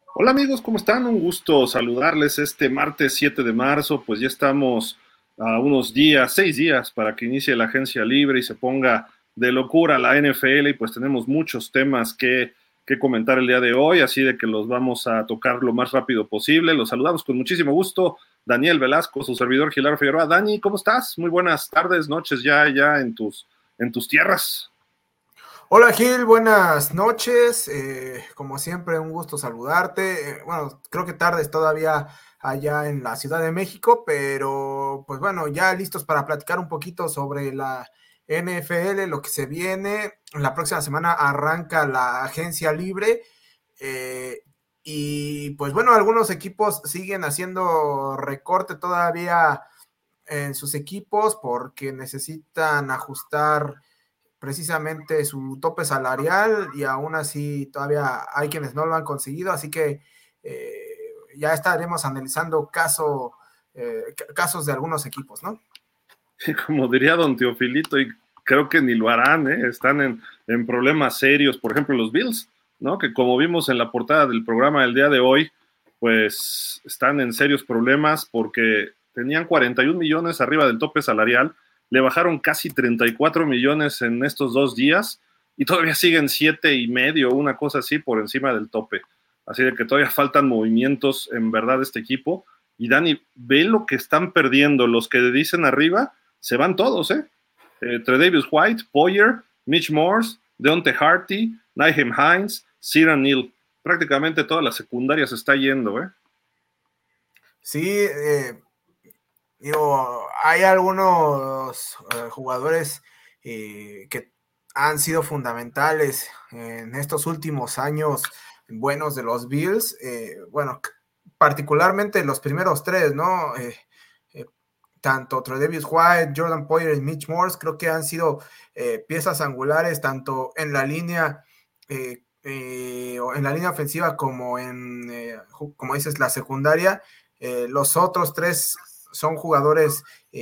Hola amigos, ¿cómo están? Un gusto saludarles este martes 7 de marzo, pues ya estamos a unos días, 6 días para que inicie la agencia libre y se ponga de locura la NFL y pues tenemos muchos temas que comentar el día de hoy, así de que los vamos a tocar lo más rápido posible. Los saludamos con muchísimo gusto, Daniel Velasco, su servidor Gilardo Figueroa. Dani, ¿cómo estás? Muy buenas tardes, noches ya en tus tierras. Hola Gil, buenas noches. Como siempre, un gusto saludarte. Bueno, creo que tardes todavía allá en la Ciudad de México, pero pues bueno, ya listos para platicar un poquito sobre la NFL, lo que se viene. La próxima semana arranca la agencia libre. eh, y pues bueno, algunos equipos siguen haciendo recorte todavía en sus equipos porque necesitan ajustar precisamente su tope salarial y aún así todavía hay quienes no lo han conseguido, así que ya estaremos analizando casos de algunos equipos, ¿no? Como diría don Teofilito, y creo que ni lo harán, ¿eh? Están en problemas serios, por ejemplo, los Bills, ¿no? Que como vimos en la portada del programa del día de hoy, pues están en serios problemas porque tenían 41 millones arriba del tope salarial, le bajaron casi 34 millones en estos 2 días y todavía siguen 7,5, una cosa así, por encima del tope. Así de que todavía faltan movimientos en verdad de este equipo. Y Dani, ve lo que están perdiendo los que dicen arriba, se van todos, ¿eh? Tre'Davious White, Poyer, Mitch Morse, Deontay Harty, Nyheim Hines, Ciaran Neal. Prácticamente toda la secundaria se está yendo, ¿eh? Sí, digo, hay algunos jugadores que han sido fundamentales en estos últimos años buenos de los Bills. Bueno, particularmente los primeros tres, ¿no? Eh, Tanto Tre'Davious White, Jordan Poyer y Mitch Morse creo que han sido piezas angulares tanto en la línea en la línea ofensiva como como dices, la secundaria. Los otros tres son jugadores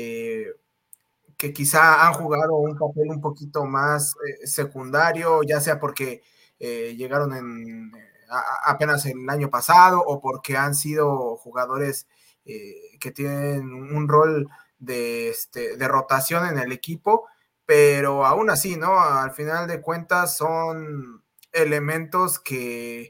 que quizá han jugado un papel un poquito más secundario, ya sea porque llegaron apenas el año pasado o porque han sido jugadores que tienen un rol de rotación en el equipo, pero aún así, ¿no? Al final de cuentas son elementos que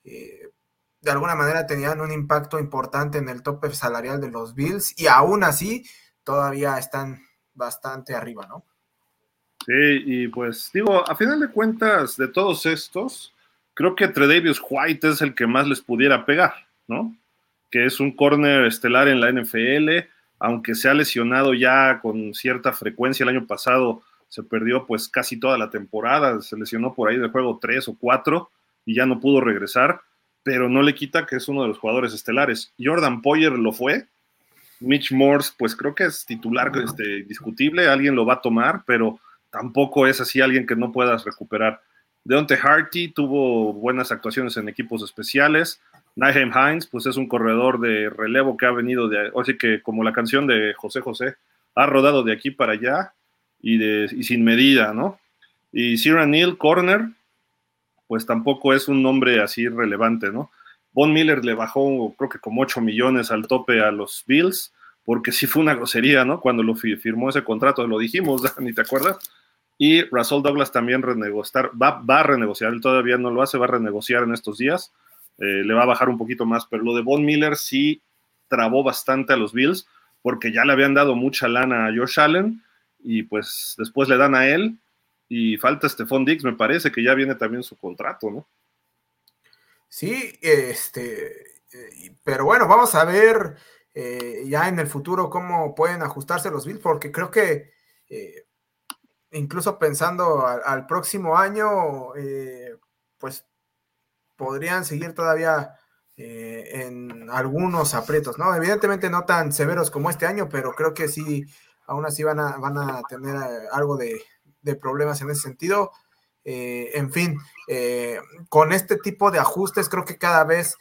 de alguna manera tenían un impacto importante en el tope salarial de los Bills y aún así todavía están bastante arriba, ¿no? Sí, y pues digo, a final de cuentas, de todos estos, creo que Tre'Davious White es el que más les pudiera pegar, ¿no? Que es un corner estelar en la NFL, aunque se ha lesionado ya con cierta frecuencia el año pasado, se perdió pues casi toda la temporada, se lesionó por ahí del juego 3 o 4 y ya no pudo regresar, pero no le quita que es uno de los jugadores estelares. Jordan Poyer lo fue, Mitch Morse, pues creo que es titular discutible, alguien lo va a tomar, pero tampoco es así alguien que no puedas recuperar. Deontay Harty tuvo buenas actuaciones en equipos especiales. Nyheim Hines, pues es un corredor de relevo que ha venido o sea que como la canción de José José, ha rodado de aquí para allá y sin medida, ¿no? Y Ciaran Neal, corner, pues tampoco es un nombre así relevante, ¿no? Von Miller le bajó, creo que como 8 millones al tope a los Bills, porque sí fue una grosería, ¿no? Cuando lo firmó ese contrato, lo dijimos, ¿ni te acuerdas? Y Russell Douglas también va a renegociar, él todavía no lo hace, va a renegociar en estos días, le va a bajar un poquito más, pero lo de Von Miller sí trabó bastante a los Bills, porque ya le habían dado mucha lana a Josh Allen, y pues después le dan a él, y falta Stephon Diggs, me parece que ya viene también su contrato, ¿no? Sí, pero bueno, vamos a ver ya en el futuro cómo pueden ajustarse los Bills, porque creo que eh, incluso pensando al próximo año, pues podrían seguir todavía en algunos aprietos, ¿no? Evidentemente no tan severos como este año, pero creo que sí, aún así van a tener algo de problemas en ese sentido. En fin, con este tipo de ajustes creo que cada vez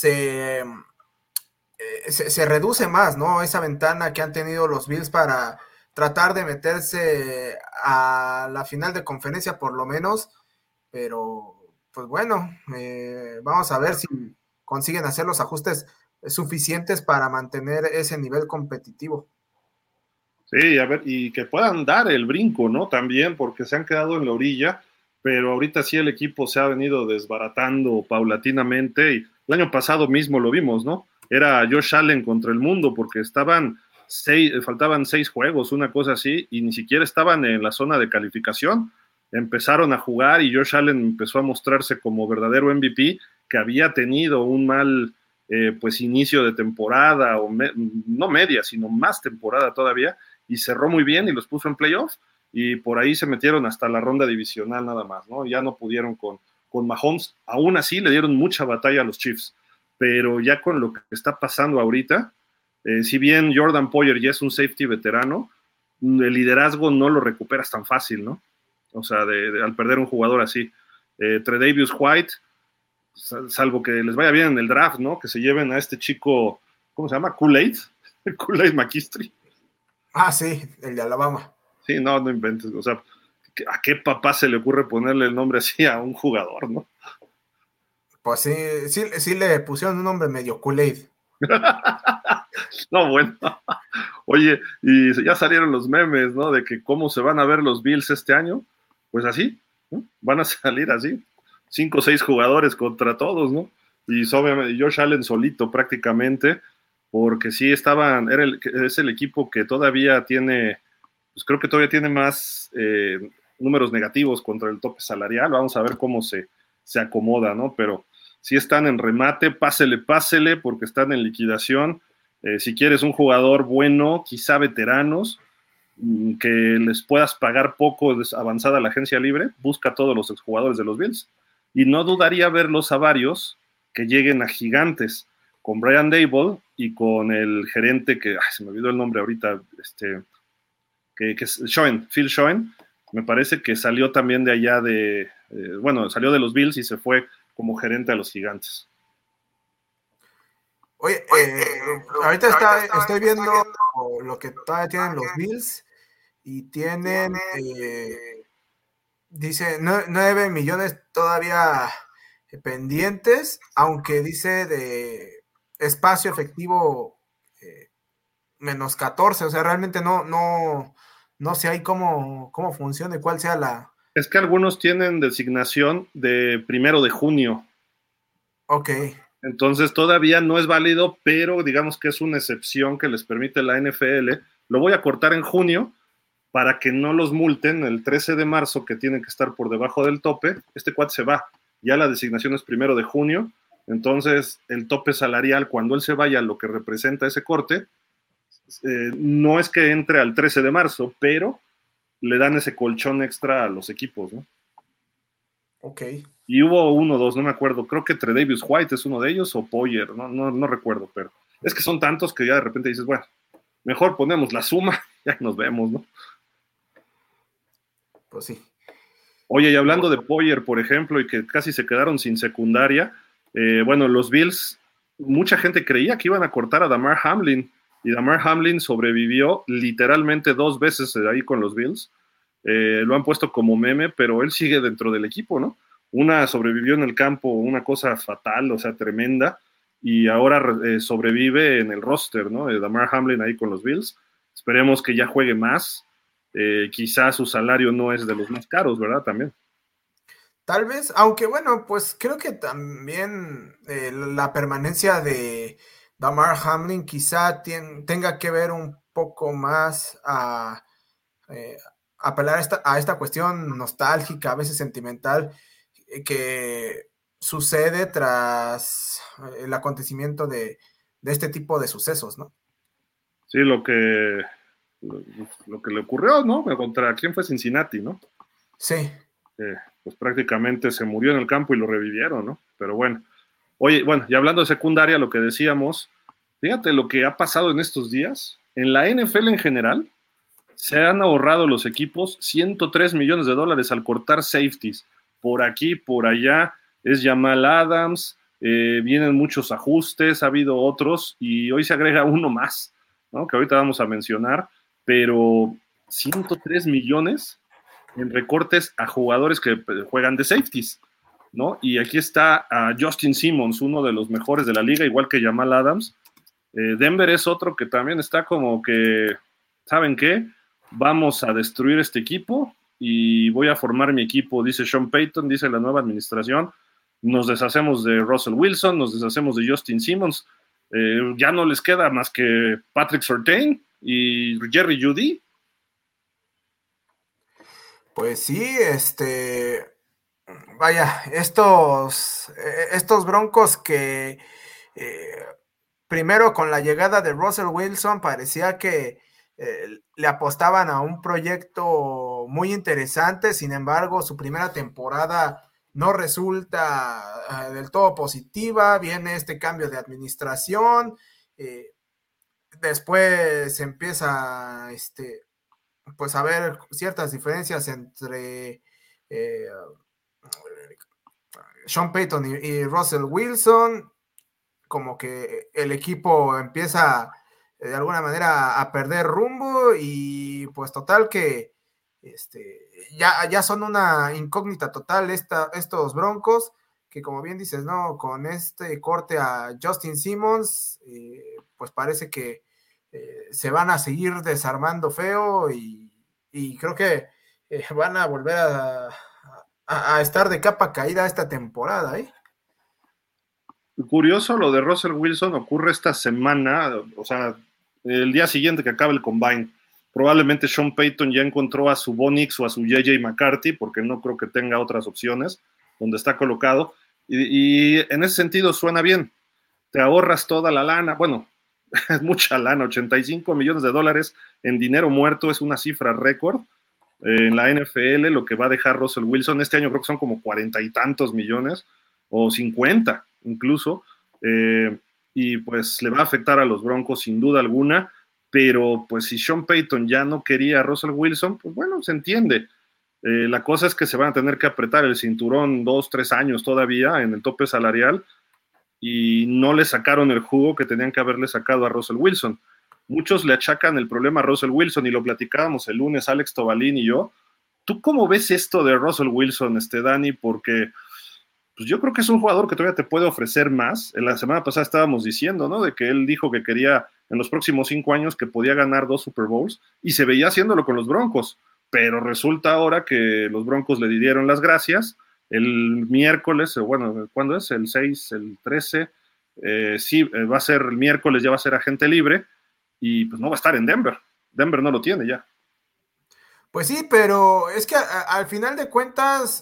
se reduce más, ¿no? Esa ventana que han tenido los Bills para tratar de meterse a la final de conferencia por lo menos, pero pues bueno, vamos a ver si consiguen hacer los ajustes suficientes para mantener ese nivel competitivo. Sí, a ver, y que puedan dar el brinco, ¿no? También, porque se han quedado en la orilla, pero ahorita sí el equipo se ha venido desbaratando paulatinamente, y el año pasado mismo lo vimos, ¿no? Era Josh Allen contra el mundo, porque faltaban 6 juegos, una cosa así, y ni siquiera estaban en la zona de calificación. Empezaron a jugar y Josh Allen empezó a mostrarse como verdadero MVP, que había tenido un mal pues inicio de temporada, no media, sino más temporada todavía, y cerró muy bien y los puso en playoffs, y por ahí se metieron hasta la ronda divisional nada más, ¿no? Ya no pudieron con Mahomes, aún así le dieron mucha batalla a los Chiefs, pero ya con lo que está pasando ahorita, si bien Jordan Poyer ya es un safety veterano, el liderazgo no lo recuperas tan fácil, ¿no? O sea, al perder un jugador así. Tre'Davious White, salvo que les vaya bien en el draft, ¿no? Que se lleven a este chico, ¿cómo se llama? Kool-Aid, Kool-Aid McKinstry. Ah, sí, el de Alabama. Sí, no inventes, o sea, ¿a qué papá se le ocurre ponerle el nombre así a un jugador, no? Pues sí le pusieron un nombre medio Kool-Aid. No, bueno. Oye, y ya salieron los memes, ¿no? De que cómo se van a ver los Bills este año. Pues así, ¿no? Van a salir así, 5 o 6 jugadores contra todos, ¿no? Y obviamente Josh Allen solito prácticamente, porque sí estaban, es el equipo que todavía tiene, pues creo que todavía tiene más números negativos contra el tope salarial. Vamos a ver cómo se acomoda, ¿no? Pero sí están en remate, pásele, porque están en liquidación. Si quieres un jugador bueno, quizá veteranos, que les puedas pagar poco avanzada la agencia libre, busca a todos los exjugadores de los Bills. Y no dudaría verlos a varios que lleguen a gigantes, con Brian Daboll y con el gerente que, se me olvidó el nombre ahorita, que es Phil Schoen, me parece que salió también de allá salió de los Bills y se fue como gerente a los gigantes. Oye, ahorita estoy viendo lo que todavía tienen los Bills y tienen, dice, 9 millones todavía pendientes, aunque dice de espacio efectivo menos 14, o sea, realmente no sé ahí cómo funciona y cuál sea la... Es que algunos tienen designación de 1 de junio. Ok. Entonces todavía no es válido, pero digamos que es una excepción que les permite la NFL. Lo voy a cortar en junio para que no los multen el 13 de marzo, que tienen que estar por debajo del tope. Este cuate se va. Ya la designación es 1 de junio. Entonces el tope salarial, cuando él se vaya, lo que representa ese corte, no es que entre al 13 de marzo, pero le dan ese colchón extra a los equipos, ¿no? Ok. Y hubo 1 o 2, no me acuerdo, creo que Tre'Davious White es uno de ellos, o Poyer, no recuerdo, pero es que son tantos que ya de repente dices, bueno, mejor ponemos la suma, ya nos vemos, ¿no? Pues sí. Oye, y hablando de Poyer, por ejemplo, y que casi se quedaron sin secundaria, los Bills, mucha gente creía que iban a cortar a Damar Hamlin, y Damar Hamlin sobrevivió literalmente 2 veces ahí con los Bills. Lo han puesto como meme, pero él sigue dentro del equipo, ¿no? Una sobrevivió en el campo, una cosa fatal, o sea, tremenda, y ahora sobrevive en el roster, ¿no? Damar Hamlin ahí con los Bills. Esperemos que ya juegue más. Quizás su salario no es de los más caros, ¿verdad? También. Tal vez, aunque bueno, pues creo que también la permanencia de Damar Hamlin quizá tenga que ver un poco más a apelar a esta cuestión nostálgica, a veces sentimental, que sucede tras el acontecimiento de este tipo de sucesos, ¿no? Sí, lo que le ocurrió, ¿no? ¿Contra quién fue? Cincinnati, ¿no? Sí. Pues prácticamente se murió en el campo y lo revivieron, ¿no? Pero bueno. Oye, y hablando de secundaria, lo que decíamos, fíjate lo que ha pasado en estos días. En la NFL en general, se han ahorrado los equipos $103 millones al cortar safeties. Por aquí, por allá, es Jamal Adams, vienen muchos ajustes, ha habido otros, y hoy se agrega uno más, ¿no? Que ahorita vamos a mencionar, pero 103 millones en recortes a jugadores que juegan de safeties. ¿no? Y aquí está a Justin Simmons, uno de los mejores de la liga, igual que Jamal Adams. Denver es otro que también está como que, ¿saben qué? Vamos a destruir este equipo y voy a formar mi equipo, dice Sean Payton, dice la nueva administración. Nos deshacemos de Russell Wilson, nos deshacemos de Justin Simmons. Ya no les queda más que Patrick Surtain y Jerry Jeudy. Pues sí, vaya, estos Broncos que primero con la llegada de Russell Wilson parecía que le apostaban a un proyecto muy interesante, sin embargo su primera temporada no resulta del todo positiva, viene este cambio de administración, después empieza pues a haber ciertas diferencias entre Sean Payton y Russell Wilson, como que el equipo empieza de alguna manera a perder rumbo y pues total que ya son una incógnita total estos Broncos, que como bien dices, ¿no? Con este corte a Justin Simmons, pues parece que se van a seguir desarmando feo y creo que van a volver a estar de capa caída esta temporada, ¿eh? Curioso, lo de Russell Wilson ocurre esta semana, o sea, el día siguiente que acabe el combine. Probablemente Sean Payton ya encontró a su Bo Nix o a su J.J. McCarthy, porque no creo que tenga otras opciones donde está colocado. Y en ese sentido suena bien. Te ahorras toda la lana. Bueno, es mucha lana, $85 millones en dinero muerto, es una cifra récord en la NFL, lo que va a dejar Russell Wilson. Este año creo que son como 40 y tantos millones, o 50 incluso, y pues le va a afectar a los Broncos sin duda alguna, pero pues si Sean Payton ya no quería a Russell Wilson, pues bueno, se entiende. La cosa es que se van a tener que apretar el cinturón 2-3 años todavía en el tope salarial y no le sacaron el jugo que tenían que haberle sacado a Russell Wilson. Muchos le achacan el problema a Russell Wilson y lo platicábamos el lunes, Alex Tobalín y yo. ¿Tú cómo ves esto de Russell Wilson, Dani? Porque pues yo creo que es un jugador que todavía te puede ofrecer más. En la semana pasada estábamos diciendo, ¿no? De que él dijo que quería en los próximos 5 años que podía ganar 2 Super Bowls y se veía haciéndolo con los Broncos. Pero resulta ahora que los Broncos le dieron las gracias. El miércoles, bueno, ¿cuándo es? El 6, el 13. Sí, va a ser el miércoles, ya va a ser agente libre y pues no va a estar en Denver. Denver no lo tiene ya. Pues sí, pero es que al final de cuentas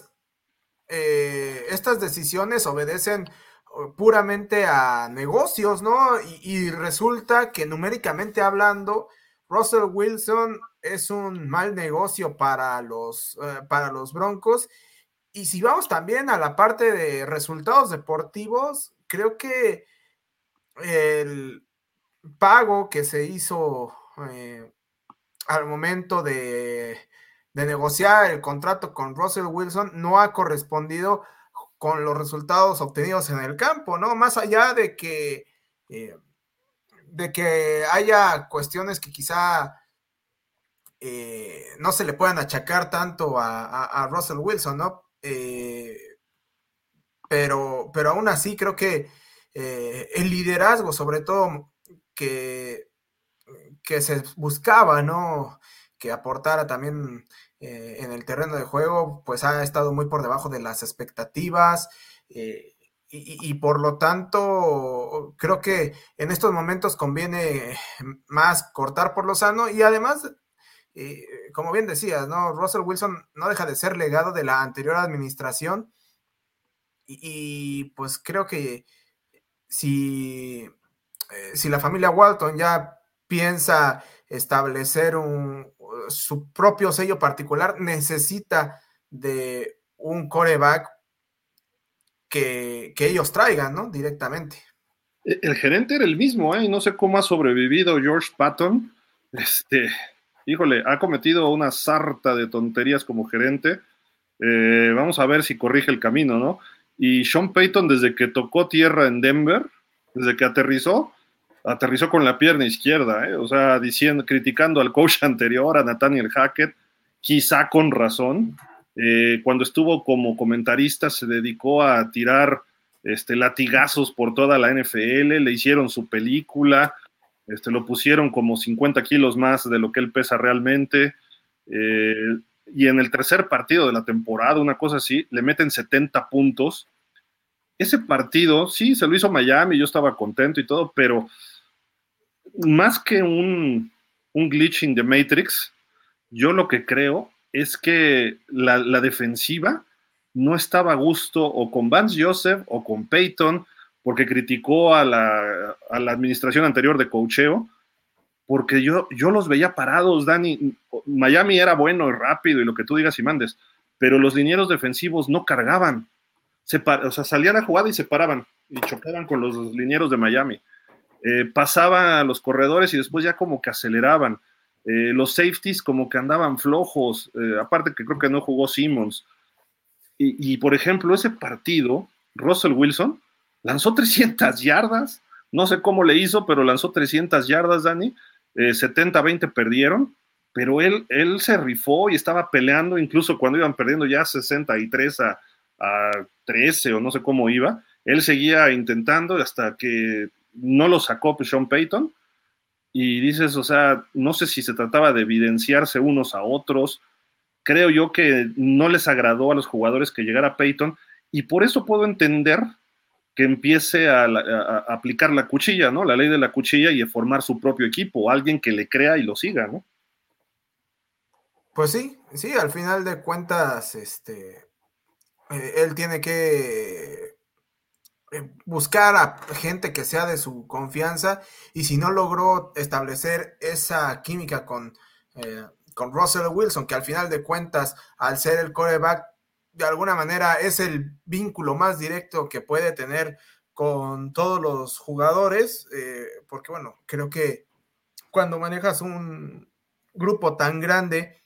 estas decisiones obedecen puramente a negocios, ¿no? Y resulta que numéricamente hablando, Russell Wilson es un mal negocio para los Broncos. Y si vamos también a la parte de resultados deportivos, creo que el pago que se hizo al momento de negociar el contrato con Russell Wilson no ha correspondido con los resultados obtenidos en el campo, ¿no? Más allá de que haya cuestiones que quizá no se le puedan achacar tanto a Russell Wilson, ¿no? Pero aún así creo que el liderazgo, sobre todo, que se buscaba, ¿no? Que aportara también en el terreno de juego, pues ha estado muy por debajo de las expectativas y por lo tanto creo que en estos momentos conviene más cortar por lo sano y además, como bien decías, ¿no? Russell Wilson no deja de ser legado de la anterior administración y pues creo que si la familia Walton ya piensa establecer su propio sello particular, necesita de un quarterback que ellos traigan, ¿no? Directamente. El gerente era el mismo, ¿eh? Y no sé cómo ha sobrevivido George Patton. Híjole, ha cometido una sarta de tonterías como gerente. Vamos a ver si corrige el camino, ¿no? Y Sean Payton, desde que tocó tierra en Denver, desde que aterrizó con la pierna izquierda, ¿eh? O sea, criticando al coach anterior, a Nathaniel Hackett, quizá con razón. Cuando estuvo como comentarista se dedicó a tirar latigazos por toda la NFL, le hicieron su película, lo pusieron como 50 kilos más de lo que él pesa realmente, y en el tercer partido de la temporada, una cosa así, le meten 70 puntos. Ese partido, sí, se lo hizo Miami, yo estaba contento y todo, pero más que un glitch in the Matrix, yo lo que creo es que la defensiva no estaba a gusto o con Vance Joseph o con Peyton, porque criticó a la administración anterior de coacheo, porque yo los veía parados, Dani. Miami era bueno y rápido y lo que tú digas y mandes, pero los linieros defensivos no cargaban. O sea, salía la jugada y se paraban y chocaban con los linieros de Miami. Pasaba a los corredores y después ya como que aceleraban. Los safeties como que andaban flojos, aparte que creo que no jugó Simmons. Y por ejemplo, ese partido, Russell Wilson lanzó 300 yardas, no sé cómo le hizo, pero lanzó 300 yardas, Dani, 70-20 perdieron, pero él se rifó y estaba peleando, incluso cuando iban perdiendo ya 63 a 13 o no sé cómo iba, él seguía intentando hasta que no lo sacó Sean Payton, y dices, o sea, no sé si se trataba de evidenciarse unos a otros, creo yo que no les agradó a los jugadores que llegara Payton, y por eso puedo entender que empiece a aplicar la cuchilla, ¿no? La ley de la cuchilla y a formar su propio equipo, alguien que le crea y lo siga, ¿no? Pues sí, sí, al final de cuentas, él tiene que buscar a gente que sea de su confianza, y si no logró establecer esa química con Russell Wilson, que al final de cuentas, al ser el quarterback, de alguna manera es el vínculo más directo que puede tener con todos los jugadores, porque bueno, creo que cuando manejas un grupo tan grande,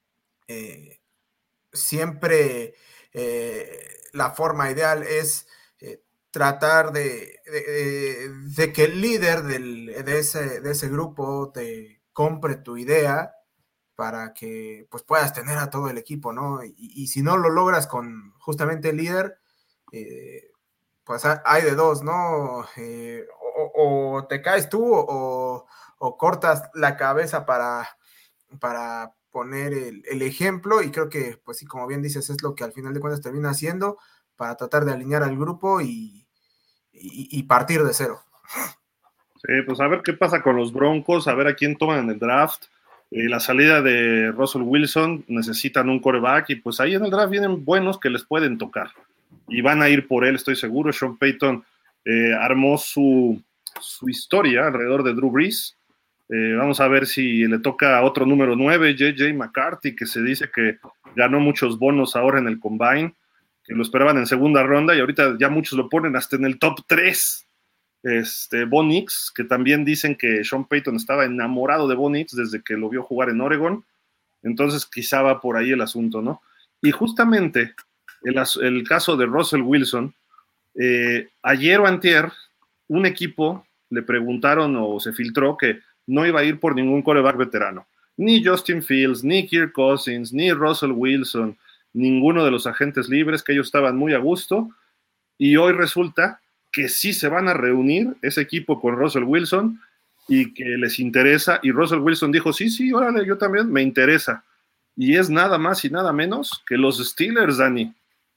siempre la forma ideal es tratar de que el líder de ese grupo te compre tu idea para que pues puedas tener a todo el equipo, ¿no? Y si no lo logras con justamente el líder, eh, pues hay de dos, ¿no? O te caes tú o cortas la cabeza para poner el ejemplo, y creo que, pues sí, como bien dices, es lo que al final de cuentas termina haciendo para tratar de alinear al grupo y partir de cero. Sí, pues a ver qué pasa con los Broncos, a ver a quién toman en el draft. La salida de Russell Wilson, necesitan un quarterback y pues ahí en el draft vienen buenos que les pueden tocar y van a ir por él, estoy seguro. Sean Payton armó su historia alrededor de Drew Brees. Vamos a ver si le toca a otro número 9, J.J. McCarthy, que se dice que ganó muchos bonos ahora en el Combine, que lo esperaban en segunda ronda y ahorita ya muchos lo ponen hasta en el top 3. Bo Nix, que también dicen que Sean Payton estaba enamorado de Bo Nix desde que lo vio jugar en Oregon, entonces quizá va por ahí el asunto, ¿no? Y justamente el caso de Russell Wilson, ayer o antier, un equipo le preguntaron o se filtró que no iba a ir por ningún quarterback veterano, ni Justin Fields, ni Kirk Cousins, ni Russell Wilson, ninguno de los agentes libres, que ellos estaban muy a gusto, y hoy resulta que sí se van a reunir ese equipo con Russell Wilson y que les interesa, y Russell Wilson dijo, sí, órale, yo también, me interesa. Y es nada más y nada menos que los Steelers, Dani.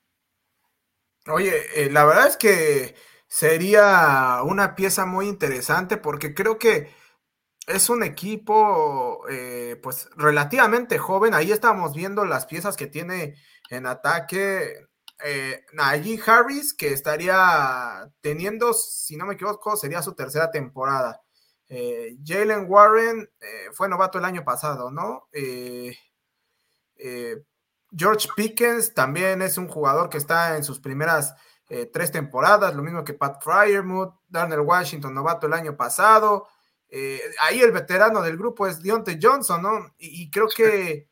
Oye, la verdad es que sería una pieza muy interesante, porque creo que es un equipo pues relativamente joven. Ahí estamos viendo las piezas que tiene en ataque. Najee Harris, que estaría teniendo, si no me equivoco, sería su tercera temporada. Jalen Warren fue novato el año pasado, ¿no? Eh, George Pickens también es un jugador que está en sus primeras 3 temporadas, lo mismo que Pat Fryermuth. Darnell Washington, novato el año pasado. Ahí el veterano del grupo es Diontae Johnson, ¿no? Y creo que,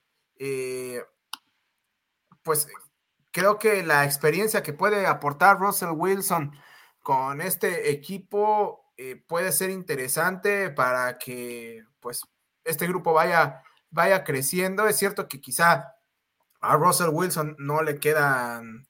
pues, creo que la experiencia que puede aportar Russell Wilson con este equipo puede ser interesante para que, pues, este grupo vaya creciendo. Es cierto que quizá A Russell Wilson no le quedan,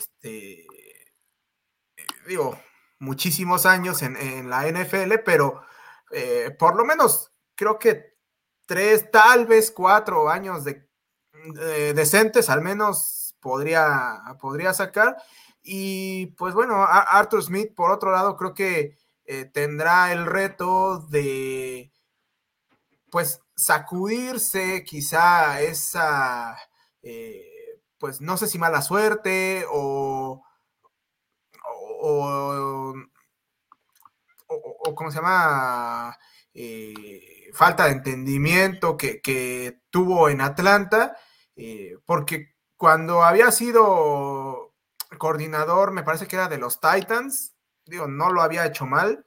digo, muchísimos años en la NFL, pero por lo menos creo que 3, tal vez 4 años decentes al menos podría sacar. Y pues bueno, Arthur Smith, por otro lado, creo que tendrá el reto de pues sacudirse quizá esa, pues no sé si mala suerte o, o ¿cómo se llama? Falta de entendimiento que tuvo en Atlanta, porque cuando había sido coordinador, me parece que era de los Titans, digo, no lo había hecho mal,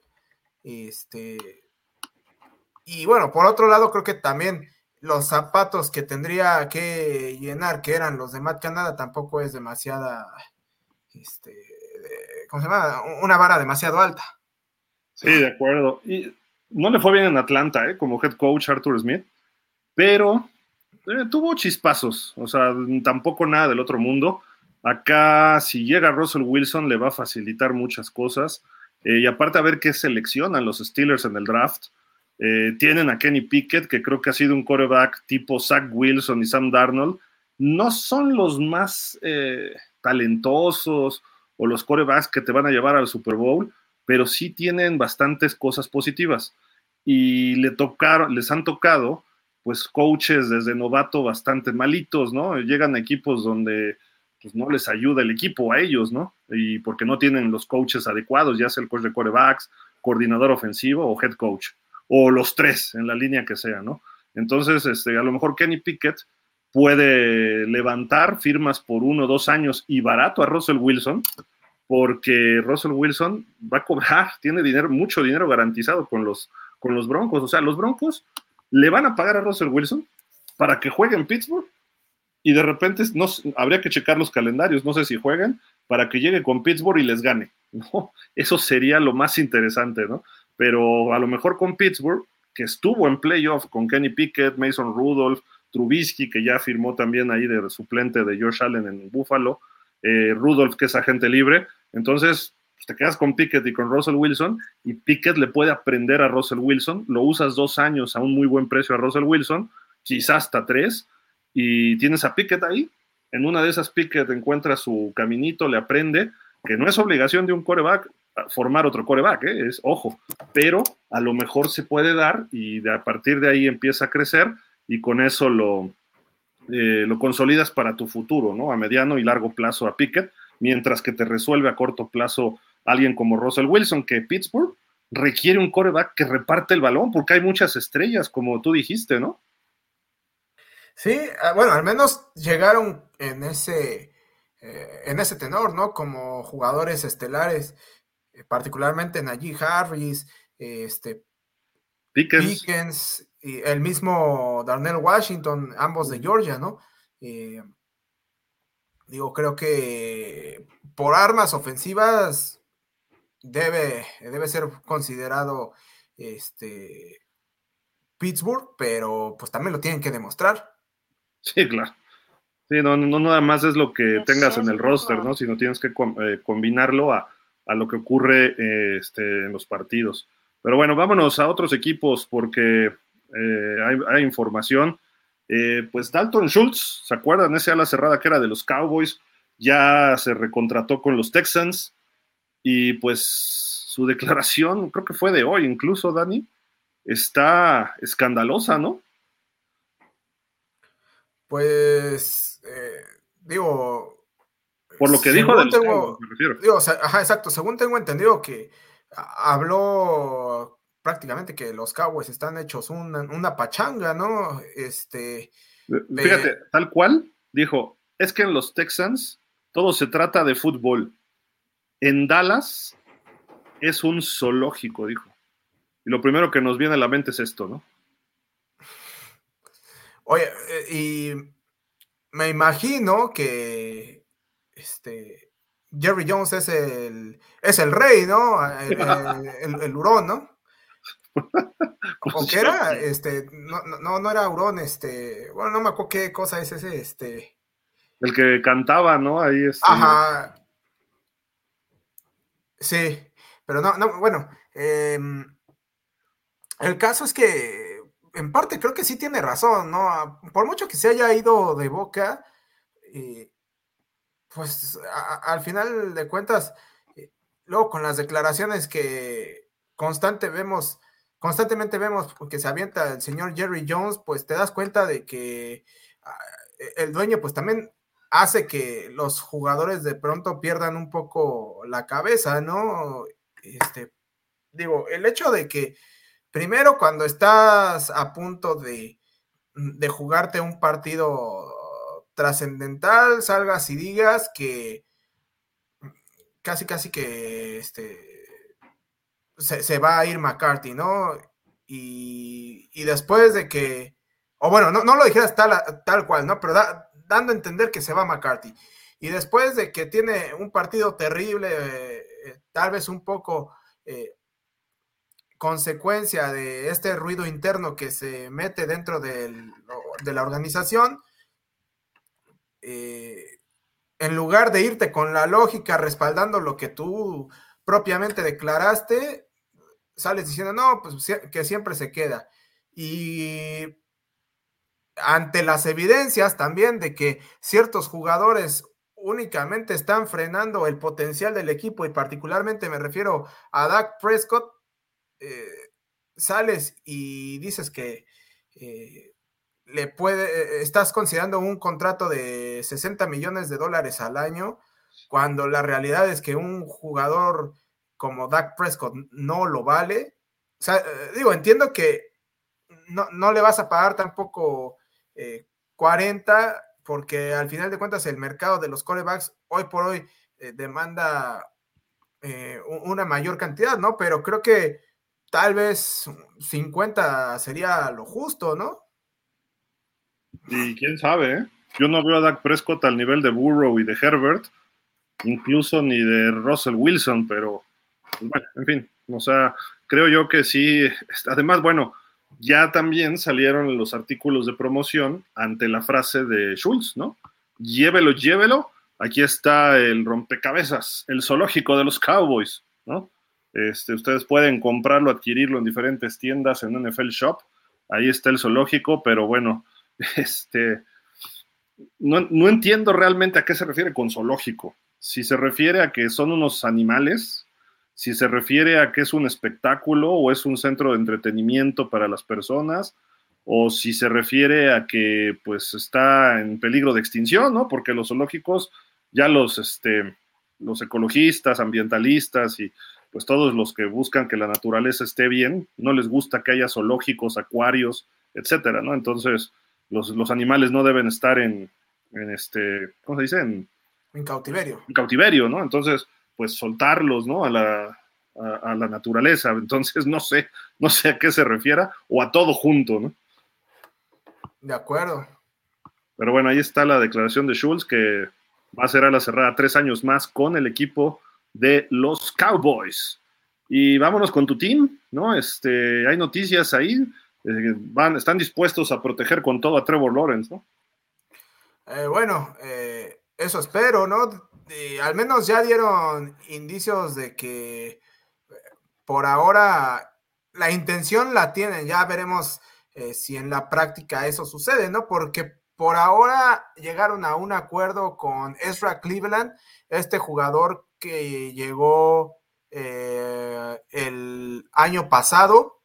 y bueno, por otro lado, creo que también los zapatos que tendría que llenar, que eran los de Matt Canada, tampoco es demasiada, ¿cómo se llama? Una vara demasiado alta. Sí, de acuerdo. Y no le fue bien en Atlanta, como head coach Arthur Smith, pero tuvo chispazos, o sea, tampoco nada del otro mundo. Acá, si llega Russell Wilson, le va a facilitar muchas cosas. Y aparte, a ver qué seleccionan los Steelers en el draft. Tienen a Kenny Pickett, que creo que ha sido un quarterback tipo Zach Wilson y Sam Darnold. No son los más talentosos o los quarterbacks que te van a llevar al Super Bowl, pero sí tienen bastantes cosas positivas. Y les han tocado pues coaches desde novato bastante malitos, ¿no? Llegan a equipos donde pues no les ayuda el equipo a ellos, ¿no? Y porque no tienen los coaches adecuados, ya sea el coach de quarterbacks, coordinador ofensivo o head coach, o los tres en la línea que sea, ¿no? Entonces, a lo mejor Kenny Pickett puede levantar firmas por 1 o 2 años y barato a Russell Wilson, porque Russell Wilson va a cobrar, tiene dinero, mucho dinero garantizado con los Broncos. O sea, los Broncos le van a pagar a Russell Wilson para que juegue en Pittsburgh y de repente no, habría que checar los calendarios, no sé si juegan, para que llegue con Pittsburgh y les gane. ¿No? Eso sería lo más interesante, ¿no? Pero a lo mejor con Pittsburgh, que estuvo en playoff con Kenny Pickett, Mason Rudolph, Trubisky, que ya firmó también ahí de suplente de Josh Allen en Buffalo, Rudolph, que es agente libre. Entonces, pues te quedas con Pickett y con Russell Wilson, y Pickett le puede aprender a Russell Wilson, lo usas 2 años a un muy buen precio a Russell Wilson, quizás hasta 3, y tienes a Pickett ahí. En una de esas Pickett encuentra su caminito, le aprende, que no es obligación de un quarterback formar otro quarterback, es ojo, pero a lo mejor se puede dar y a partir de ahí empieza a crecer y con eso lo consolidas para tu futuro, ¿no? A mediano y largo plazo a Pickett, mientras que te resuelve a corto plazo alguien como Russell Wilson, que Pittsburgh requiere un quarterback que reparte el balón, porque hay muchas estrellas, como tú dijiste, ¿no? Sí, bueno, al menos llegaron en ese tenor, ¿no? Como jugadores estelares, particularmente Najee Harris, Pickens y el mismo Darnell Washington, ambos de Georgia, ¿no? Digo, creo que por armas ofensivas debe ser considerado Pittsburgh, pero pues también lo tienen que demostrar. Sí, claro. Sí, no nada más es lo que tengas en el roster, ¿no? Sino tienes que combinarlo a lo que ocurre en los partidos. Pero bueno, vámonos a otros equipos porque hay información. Pues Dalton Schultz, ¿se acuerdan? Ese ala cerrada que era de los Cowboys, ya se recontrató con los Texans y pues su declaración, creo que fue de hoy incluso, Dani, está escandalosa, ¿no? Pues, digo, Por lo que dijo de los Cowboys, me refiero. Digo, ajá, exacto, según tengo entendido que habló prácticamente que los Cowboys están hechos una pachanga, ¿no? Fíjate, tal cual, dijo, es que en los Texans todo se trata de fútbol. En Dallas es un zoológico, dijo. Y lo primero que nos viene a la mente es esto, ¿no? Oye, y me imagino que Jerry Jones es el rey, ¿no? El hurón, ¿no? ¿O qué era? No era hurón, bueno, no me acuerdo qué cosa es ese, El que cantaba, ¿no? Ahí Ajá, sí, pero bueno, el caso es que en parte creo que sí tiene razón, ¿no? Por mucho que se haya ido de Boca, eh, pues al final de cuentas, eh, luego con las declaraciones que constantemente vemos que se avienta el señor Jerry Jones, pues te das cuenta de que ah, el dueño pues también hace que los jugadores de pronto pierdan un poco la cabeza, ¿no? Digo, el hecho de que primero cuando estás a punto de jugarte un partido trascendental, salgas y digas que casi que se va a ir McCarthy, ¿no? Y después de que, o bueno, no lo dijeras tal cual, ¿no? Pero dando a entender que se va McCarthy. Y después de que tiene un partido terrible, tal vez un poco consecuencia de este ruido interno que se mete dentro de la organización, eh, en lugar de irte con la lógica respaldando lo que tú propiamente declaraste, sales diciendo, no, pues que siempre se queda. Y ante las evidencias también de que ciertos jugadores únicamente están frenando el potencial del equipo y particularmente me refiero a Dak Prescott, eh, sales y dices que eh, estás considerando un contrato de $60 millones al año, cuando la realidad es que un jugador como Dak Prescott no lo vale. O sea, digo, entiendo que no le vas a pagar tampoco 40, porque al final de cuentas el mercado de los quarterbacks hoy por hoy demanda una mayor cantidad, ¿no? Pero creo que tal vez 50 sería lo justo, ¿no? y quién sabe, ¿eh? Yo no veo a Dak Prescott al nivel de Burrow y de Herbert, incluso ni de Russell Wilson, pero pues bueno, en fin, o sea, creo yo que sí. Además, bueno, ya también salieron los artículos de promoción ante la frase de Schultz, ¿no? Llévelo, llévelo, aquí está el rompecabezas, el zoológico de los Cowboys, ¿no? Ustedes pueden comprarlo, adquirirlo en diferentes tiendas en NFL Shop, ahí está el zoológico, pero bueno, este, no entiendo realmente a qué se refiere con zoológico. Si se refiere a que son unos animales, si se refiere a que es un espectáculo o es un centro de entretenimiento para las personas, o si se refiere a que pues está en peligro de extinción, ¿no? Porque los zoológicos, ya los ecologistas, ambientalistas y pues todos los que buscan que la naturaleza esté bien, no les gusta que haya zoológicos, acuarios, etcétera, ¿no? Entonces, los animales no deben estar ¿cómo se dice? En cautiverio. En cautiverio, ¿no? Entonces, pues soltarlos, ¿no? A la naturaleza. Entonces, no sé a qué se refiera, o a todo junto, ¿no? De acuerdo. Pero bueno, ahí está la declaración de Schultz, que va a ser a la cerrada 3 años más con el equipo de los Cowboys. Y vámonos con tu team, ¿no? Hay noticias ahí, están dispuestos a proteger con todo a Trevor Lawrence, ¿no? Bueno, eso espero, ¿no? Al menos ya dieron indicios de que por ahora la intención la tienen, ya veremos si en la práctica eso sucede, ¿no? Porque por ahora llegaron a un acuerdo con Ezra Cleveland, este jugador que llegó el año pasado,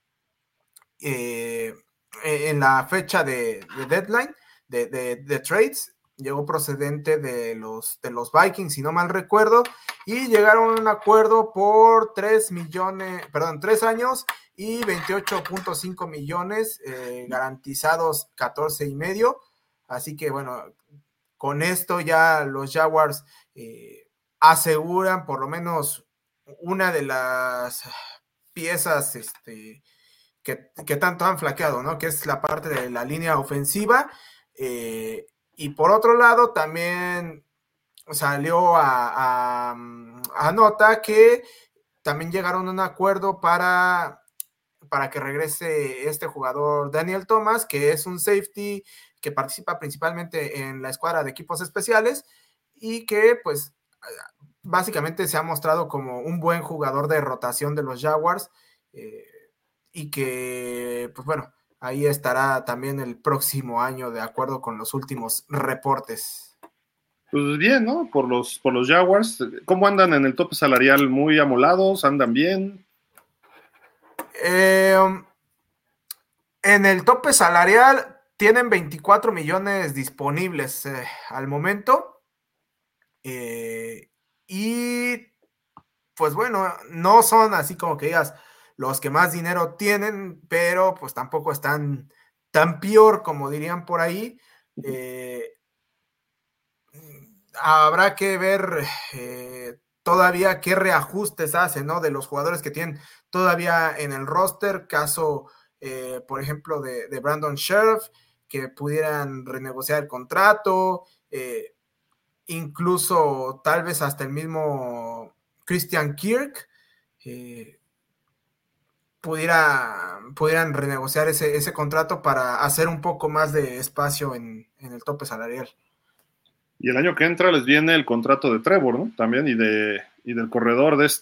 en la fecha de deadline de trades, llegó procedente de los Vikings, si no mal recuerdo, y llegaron a un acuerdo por 3 años y 28.5 millones, garantizados 14 y medio. Así que bueno, con esto ya los Jaguars aseguran por lo menos una de las piezas que tanto han flaqueado, ¿no? Que es la parte de la línea ofensiva. Y por otro lado, también salió a nota que también llegaron a un acuerdo para que regrese este jugador Daniel Thomas, que es un safety que participa principalmente en la escuadra de equipos especiales y que pues básicamente se ha mostrado como un buen jugador de rotación de los Jaguars, y que pues bueno, ahí estará también el próximo año de acuerdo con los últimos reportes. Pues bien, ¿no? Por los Jaguars. ¿Cómo andan en el tope salarial? ¿Muy amolados? ¿Andan bien? En el tope salarial tienen 24 millones disponibles al momento. Y pues bueno, no son así como que digas los que más dinero tienen, pero pues tampoco están tan peor como dirían por ahí. Habrá que ver todavía qué reajustes hacen, ¿no? De los jugadores que tienen todavía en el roster, caso, por ejemplo, de Brandon Scherf, que pudieran renegociar el contrato, incluso tal vez hasta el mismo Christian Kirk, eh, pudieran renegociar ese contrato para hacer un poco más de espacio en el tope salarial. Y el año que entra les viene el contrato de Trevor, ¿no? También, y del corredor de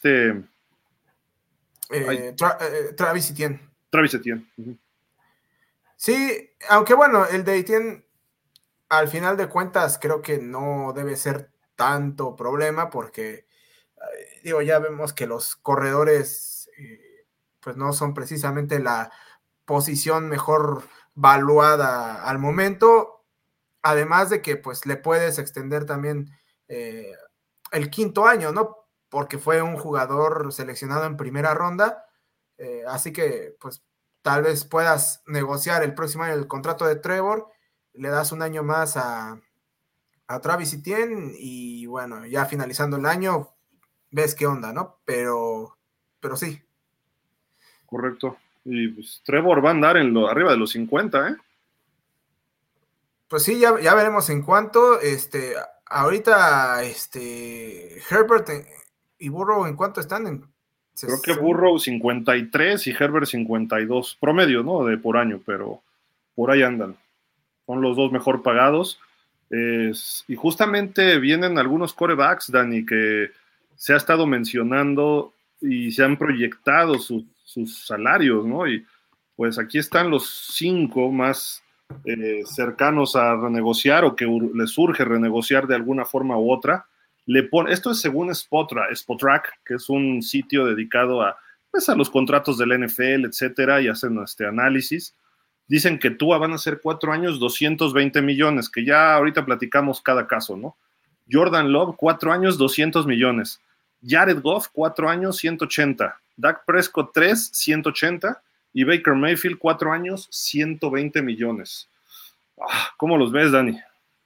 Travis Etienne. Travis Etienne. Uh-huh. Sí, aunque bueno, el de Etienne, al final de cuentas, creo que no debe ser tanto problema porque, digo, ya vemos que los corredores, pues no son precisamente la posición mejor valuada al momento, además de que pues le puedes extender también el quinto año, ¿no? Porque fue un jugador seleccionado en primera ronda, así que pues tal vez puedas negociar el próximo año el contrato de Trevor, le das un año más a Travis Etienne y bueno, ya finalizando el año ves qué onda, ¿no? Pero sí. Correcto. Y pues Trevor va a andar arriba de los 50, ¿eh? Pues sí, ya veremos en cuánto. Ahorita, Herbert y Burrow, ¿en cuánto están? Creo que Burrow 53 y Herbert 52. Promedio, ¿no? De por año, pero por ahí andan. Son los dos mejor pagados. Y justamente vienen algunos quarterbacks, Dani, que se ha estado mencionando y se han proyectado sus salarios, ¿no? Y pues aquí están los 5 más cercanos a renegociar o que les urge renegociar de alguna forma u otra. Esto es según Spotrac, que es un sitio dedicado pues, a los contratos del NFL, etcétera, y hacen este análisis. Dicen que Tua van a ser 4 años, 220 millones, que ya ahorita platicamos cada caso, ¿no? Jordan Love, 4 años, 200 millones. Jared Goff, 4 años, 180. Dak Prescott, 3, 180. Y Baker Mayfield, 4 años, 120 millones. ¿Cómo los ves, Dani?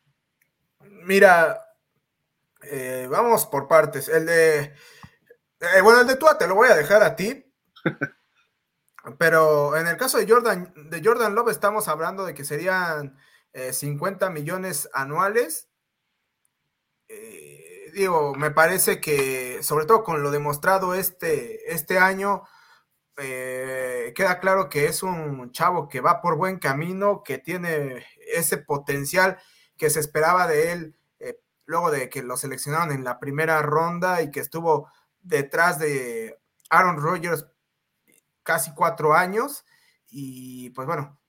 Mira, vamos por partes. El de Tua te lo voy a dejar a ti. Pero en el caso de Jordan Love estamos hablando de que serían 50 millones anuales. Digo, me parece que sobre todo con lo demostrado este año, queda claro que es un chavo que va por buen camino, que tiene ese potencial que se esperaba de él luego de que lo seleccionaron en la primera ronda y que estuvo detrás de Aaron Rodgers casi 4 años y pues bueno,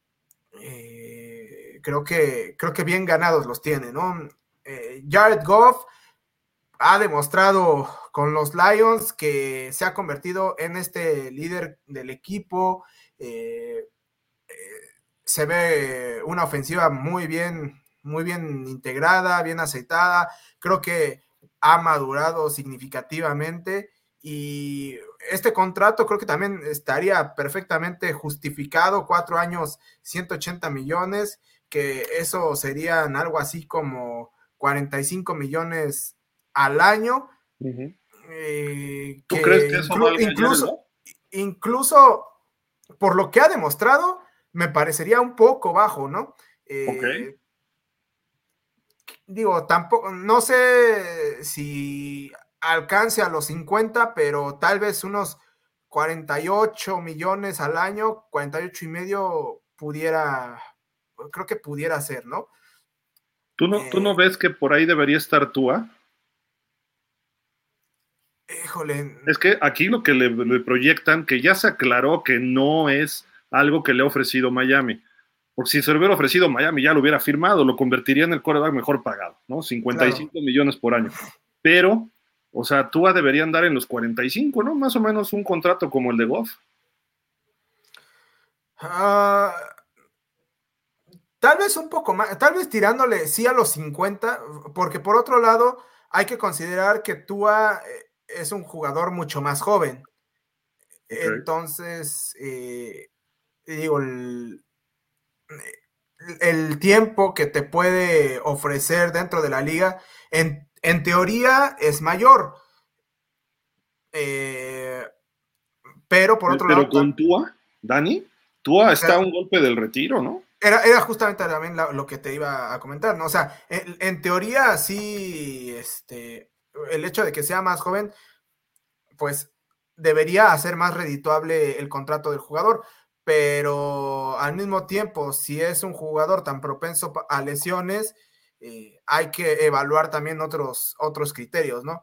creo que bien ganados los tiene, ¿no? Jared Goff ha demostrado con los Lions que se ha convertido en este líder del equipo. Se ve una ofensiva muy bien integrada, bien aceitada. Creo que ha madurado significativamente y este contrato creo que también estaría perfectamente justificado, 4 años, 180 millones, que eso serían algo así como 45 millones al año. Uh-huh. ¿Tú crees Que que eso valga incluso por lo que ha demostrado, me parecería un poco bajo, ¿no? Ok. Digo, tampoco, no sé si alcance a los 50, pero tal vez unos 48 millones al año, 48 y medio creo que pudiera ser, ¿no? ¿Tú no ves que por ahí debería estar Tua? Híjole. Es que aquí lo que le proyectan, que ya se aclaró que no es algo que le ha ofrecido Miami. Porque si se lo hubiera ofrecido Miami, ya lo hubiera firmado, lo convertiría en el quarterback mejor pagado, ¿no? Claro. 55 millones por año. Pero, o sea, Tua debería andar en los 45, ¿no? Más o menos un contrato como el de Goff. Ah, tal vez un poco más, tal vez tirándole sí a los 50, porque por otro lado hay que considerar que Tua es un jugador mucho más joven. Ok. Entonces, digo, el tiempo que te puede ofrecer dentro de la liga, en teoría es mayor. Eh, pero por otro Pero lado, con Tua, Dani, Tua está a pero un golpe del retiro, ¿no? era justamente también lo que te iba a comentar, ¿no? O sea, en teoría sí, el hecho de que sea más joven, pues debería hacer más redituable el contrato del jugador, pero al mismo tiempo, si es un jugador tan propenso a lesiones, hay que evaluar también otros criterios, ¿no?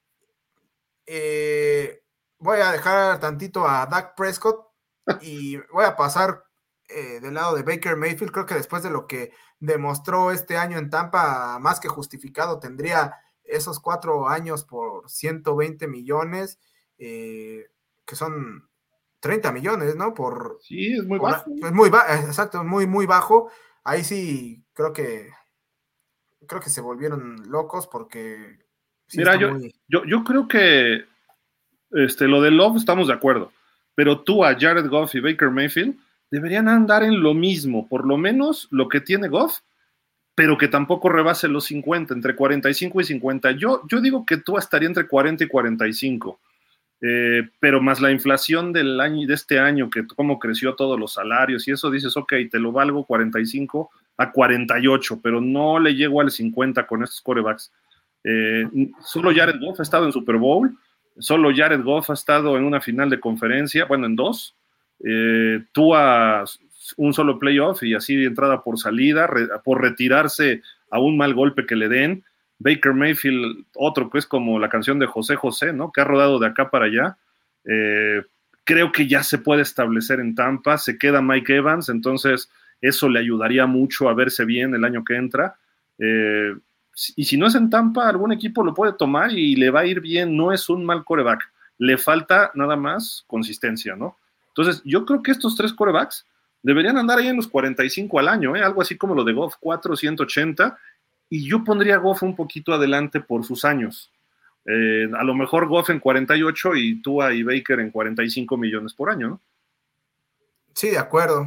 Eh, Voy a dejar tantito a Dak Prescott y voy a pasar del lado de Baker Mayfield. Creo que después de lo que demostró este año en Tampa, más que justificado, tendría esos 4 años por 120 millones, que son 30 millones, ¿no? Sí, es muy bajo. Es muy exacto, muy, muy bajo. Ahí sí creo que se volvieron locos porque sí Mira, está yo, muy. yo creo que lo de Love estamos de acuerdo, pero tú a Jared Goff y Baker Mayfield deberían andar en lo mismo, por lo menos lo que tiene Goff, pero que tampoco rebase los 50, entre 45 y 50. Yo digo que tú estaría entre 40 y 45, pero más la inflación del año, de este año, que cómo creció todos los salarios y eso, dices, ok, te lo valgo 45 a 48, pero no le llego al 50 con estos corebacks. Solo Jared Goff ha estado en Super Bowl, solo Jared Goff ha estado en una final de conferencia, bueno, en dos. Tú a un solo playoff y así de entrada por salida, por retirarse a un mal golpe que le den. Baker Mayfield, otro que es como la canción de José José, ¿no? Que ha rodado de acá para allá. Eh, Creo que ya se puede establecer en Tampa, se queda Mike Evans, entonces eso le ayudaría mucho a verse bien el año que entra. Eh, y si no es en Tampa, algún equipo lo puede tomar y le va a ir bien, no es un mal coreback, le falta nada más consistencia, ¿no? Entonces, yo creo que estos tres corebacks deberían andar ahí en los 45 al año, algo así como lo de Goff, 4, 180, y yo pondría a Goff un poquito adelante por sus años. A lo mejor Goff en 48 y Tua y Baker en 45 millones por año, ¿no? Sí, de acuerdo.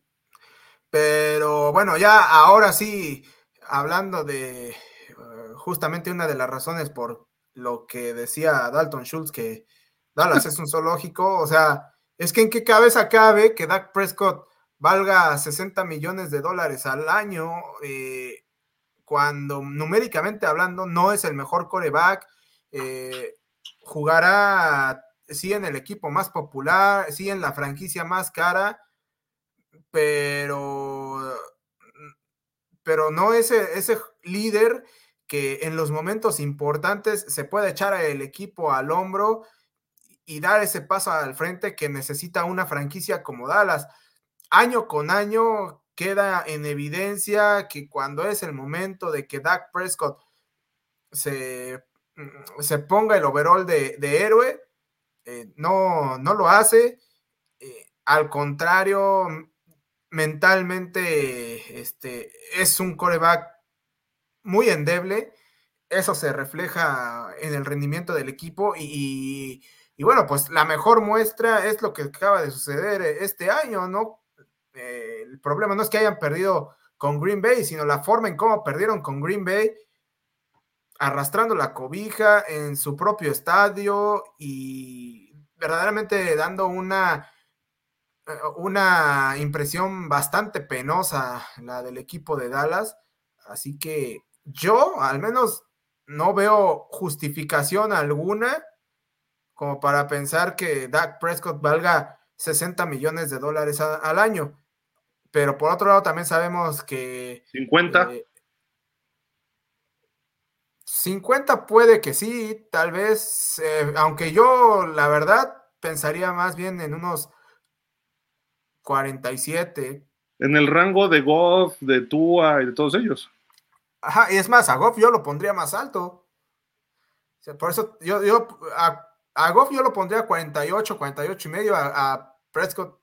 Pero bueno, ya ahora sí, hablando de justamente una de las razones por lo que decía Dalton Schultz, que Dallas es un zoológico, o sea, es que en qué cabeza cabe que Dak Prescott valga 60 millones de dólares al año, cuando numéricamente hablando no es el mejor coreback, jugará sí en el equipo más popular, sí en la franquicia más cara, pero no ese líder que en los momentos importantes se puede echar el equipo al hombro y dar ese paso al frente que necesita una franquicia como Dallas. Año con año queda en evidencia que cuando es el momento de que Dak Prescott se ponga el overall de héroe, no lo hace. Al contrario, mentalmente es un coreback muy endeble. Eso se refleja en el rendimiento del equipo y bueno, pues la mejor muestra es lo que acaba de suceder este año, ¿no? El problema no es que hayan perdido con Green Bay, sino la forma en cómo perdieron con Green Bay, arrastrando la cobija en su propio estadio y verdaderamente dando una impresión bastante penosa la del equipo de Dallas. Así que yo al menos no veo justificación alguna como para pensar que Dak Prescott valga 60 millones de dólares al año. pero por otro lado también sabemos que 50. 50 puede que sí, tal vez, aunque yo la verdad pensaría más bien en unos 47. En el rango de Goff, de Tua y de todos ellos. Ajá, y es más, a Goff yo lo pondría más alto. O sea, por eso a Goff yo lo pondría 48, 48 y medio, a Prescott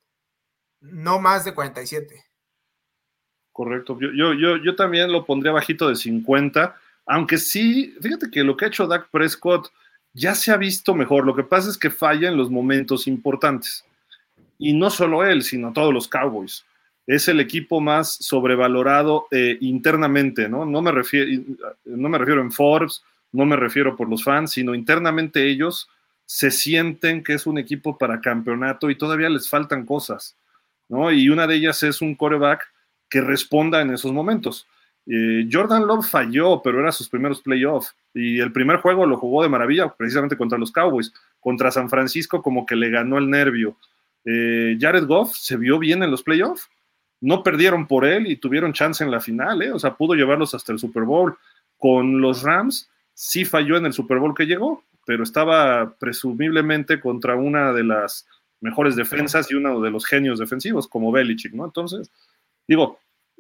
no más de 47. Correcto. Yo también lo pondría bajito de 50, aunque sí, fíjate que lo que ha hecho Dak Prescott ya se ha visto mejor. Lo que pasa es que falla en los momentos importantes. Y no solo él, sino todos los Cowboys. Es el equipo más sobrevalorado internamente, ¿no? No me refiero en Forbes, no me refiero por los fans, sino internamente ellos se sienten que es un equipo para campeonato y todavía les faltan cosas, ¿no? Y una de ellas es un quarterback que responda en esos momentos. Jordan Love falló, pero era sus primeros playoffs. Y el primer juego lo jugó de maravilla, precisamente contra los Cowboys. Contra San Francisco, como que le ganó el nervio. Jared Goff se vio bien en los playoffs. No perdieron por él y tuvieron chance en la final, ¿eh? O sea, pudo llevarlos hasta el Super Bowl. Con los Rams, sí falló en el Super Bowl que llegó, pero estaba presumiblemente contra una de las mejores defensas y uno de los genios defensivos, como Belichick, ¿no? Entonces, digo,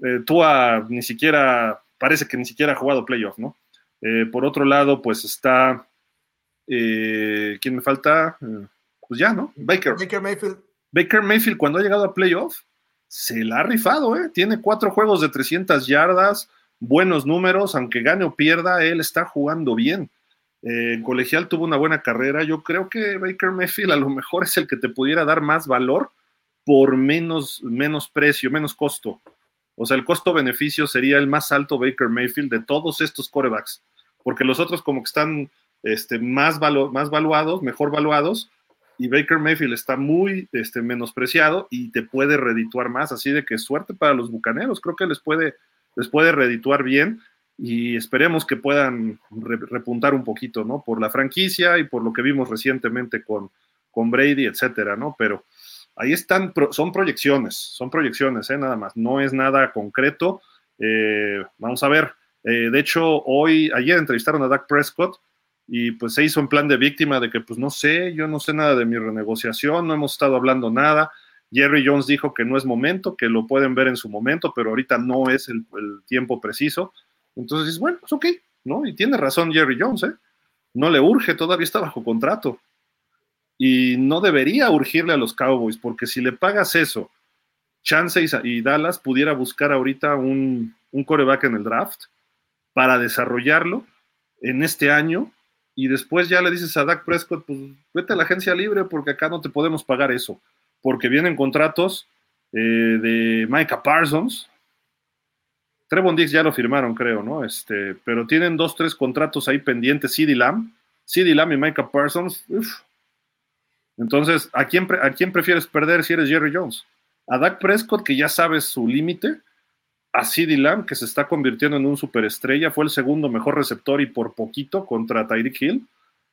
Tua ni siquiera, parece que ni siquiera ha jugado playoff, ¿no? Por otro lado, pues está, ¿quién me falta? Pues ya, ¿no? Baker Mayfield. Baker Mayfield, cuando ha llegado a playoff, se la ha rifado, ¿eh? Tiene 4 juegos de 300 yardas, buenos números, aunque gane o pierda, él está jugando bien. En colegial tuvo una buena carrera. Yo creo que Baker Mayfield a lo mejor es el que te pudiera dar más valor por menos precio, menos costo. O sea, el costo-beneficio sería el más alto Baker Mayfield de todos estos quarterbacks, porque los otros como que están más valuados, mejor valuados, y Baker Mayfield está muy menospreciado y te puede redituar más, así de que suerte para los Bucaneros, creo que les puede redituar bien y esperemos que puedan repuntar un poquito, ¿no? Por la franquicia y por lo que vimos recientemente con Brady, etcétera, ¿no? Pero ahí están, son proyecciones, nada más, no es nada concreto. Vamos a ver. De hecho, ayer entrevistaron a Dak Prescott y pues se hizo en plan de víctima de que pues no sé, yo no sé nada de mi renegociación, no hemos estado hablando nada. Jerry Jones dijo que no es momento, que lo pueden ver en su momento, pero ahorita no es el tiempo preciso. Entonces, bueno, es ok, ¿no? Y tiene razón Jerry Jones, ¿eh? No le urge, todavía está bajo contrato. Y no debería urgirle a los Cowboys, porque si le pagas eso, Chance y Dallas pudiera buscar ahorita un quarterback en el draft para desarrollarlo en este año y después ya le dices a Dak Prescott, pues vete a la agencia libre porque acá no te podemos pagar eso, porque vienen contratos de Micah Parsons. Trevon Diggs ya lo firmaron, creo, ¿no? Pero tienen 2, 3 contratos ahí pendientes, CeeDee Lamb y Micah Parsons. Uf. Entonces, ¿a quién prefieres perder si eres Jerry Jones? ¿A Dak Prescott, que ya sabes su límite? ¿A CeeDee Lamb, que se está convirtiendo en un superestrella? Fue el segundo mejor receptor y por poquito contra Tyreek Hill.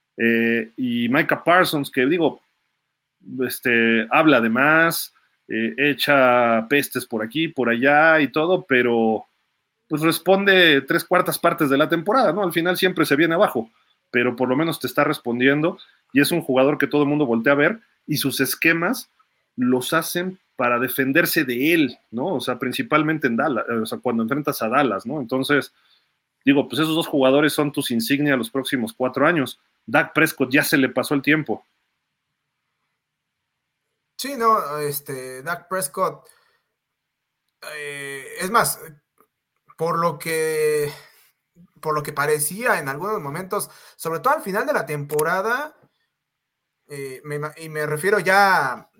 Y Micah Parsons, que digo, habla de más, echa pestes por aquí, por allá y todo, pero pues responde 3/4 partes de la temporada, ¿no? Al final siempre se viene abajo, pero por lo menos te está respondiendo y es un jugador que todo el mundo voltea a ver y sus esquemas los hacen para defenderse de él, ¿no? O sea, principalmente en Dallas, o sea, cuando enfrentas a Dallas, ¿no? Entonces, digo, pues esos 2 jugadores son tus insignias los próximos 4 años. Dak Prescott ya se le pasó el tiempo. Sí, no, Dak Prescott, es más, por lo que parecía en algunos momentos, sobre todo al final de la temporada, y me refiero ya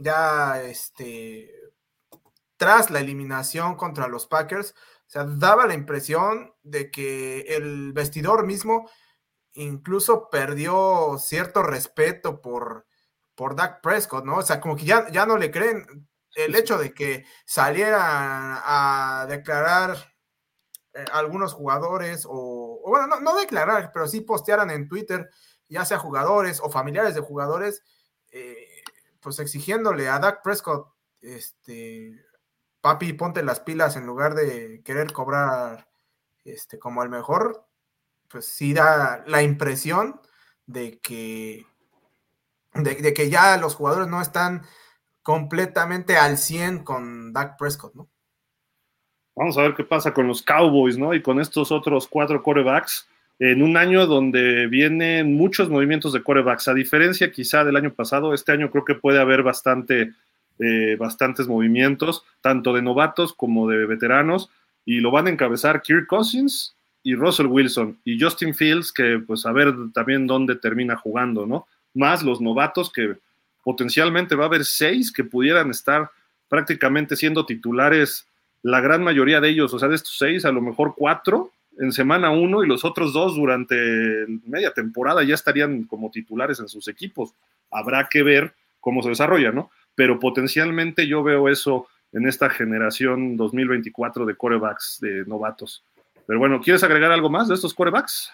tras la eliminación contra los Packers, o sea, daba la impresión de que el vestidor mismo incluso perdió cierto respeto por Dak Prescott, ¿no? O sea, como que ya no le creen el hecho de que salieran a declarar algunos jugadores, o bueno, no declarar, pero sí postearan en Twitter, ya sea jugadores o familiares de jugadores, pues exigiéndole a Dak Prescott papi, ponte las pilas en lugar de querer cobrar como el mejor, pues sí da la impresión de que, de que ya los jugadores no están completamente al 100 con Dak Prescott, ¿no? Vamos a ver qué pasa con los Cowboys, ¿no? Y con estos otros 4 quarterbacks en un año donde vienen muchos movimientos de quarterbacks. A diferencia quizá del año pasado, este año creo que puede haber bastantes movimientos, tanto de novatos como de veteranos, y lo van a encabezar Kirk Cousins y Russell Wilson y Justin Fields, que pues a ver también dónde termina jugando, ¿no? Más los novatos, que potencialmente va a haber 6 que pudieran estar prácticamente siendo titulares, la gran mayoría de ellos, o sea, de estos 6, a lo mejor 4 en semana 1 y los otros 2 durante media temporada ya estarían como titulares en sus equipos. Habrá que ver cómo se desarrolla, ¿no? Pero potencialmente yo veo eso en esta generación 2024 de quarterbacks, de novatos. Pero bueno, ¿quieres agregar algo más de estos quarterbacks?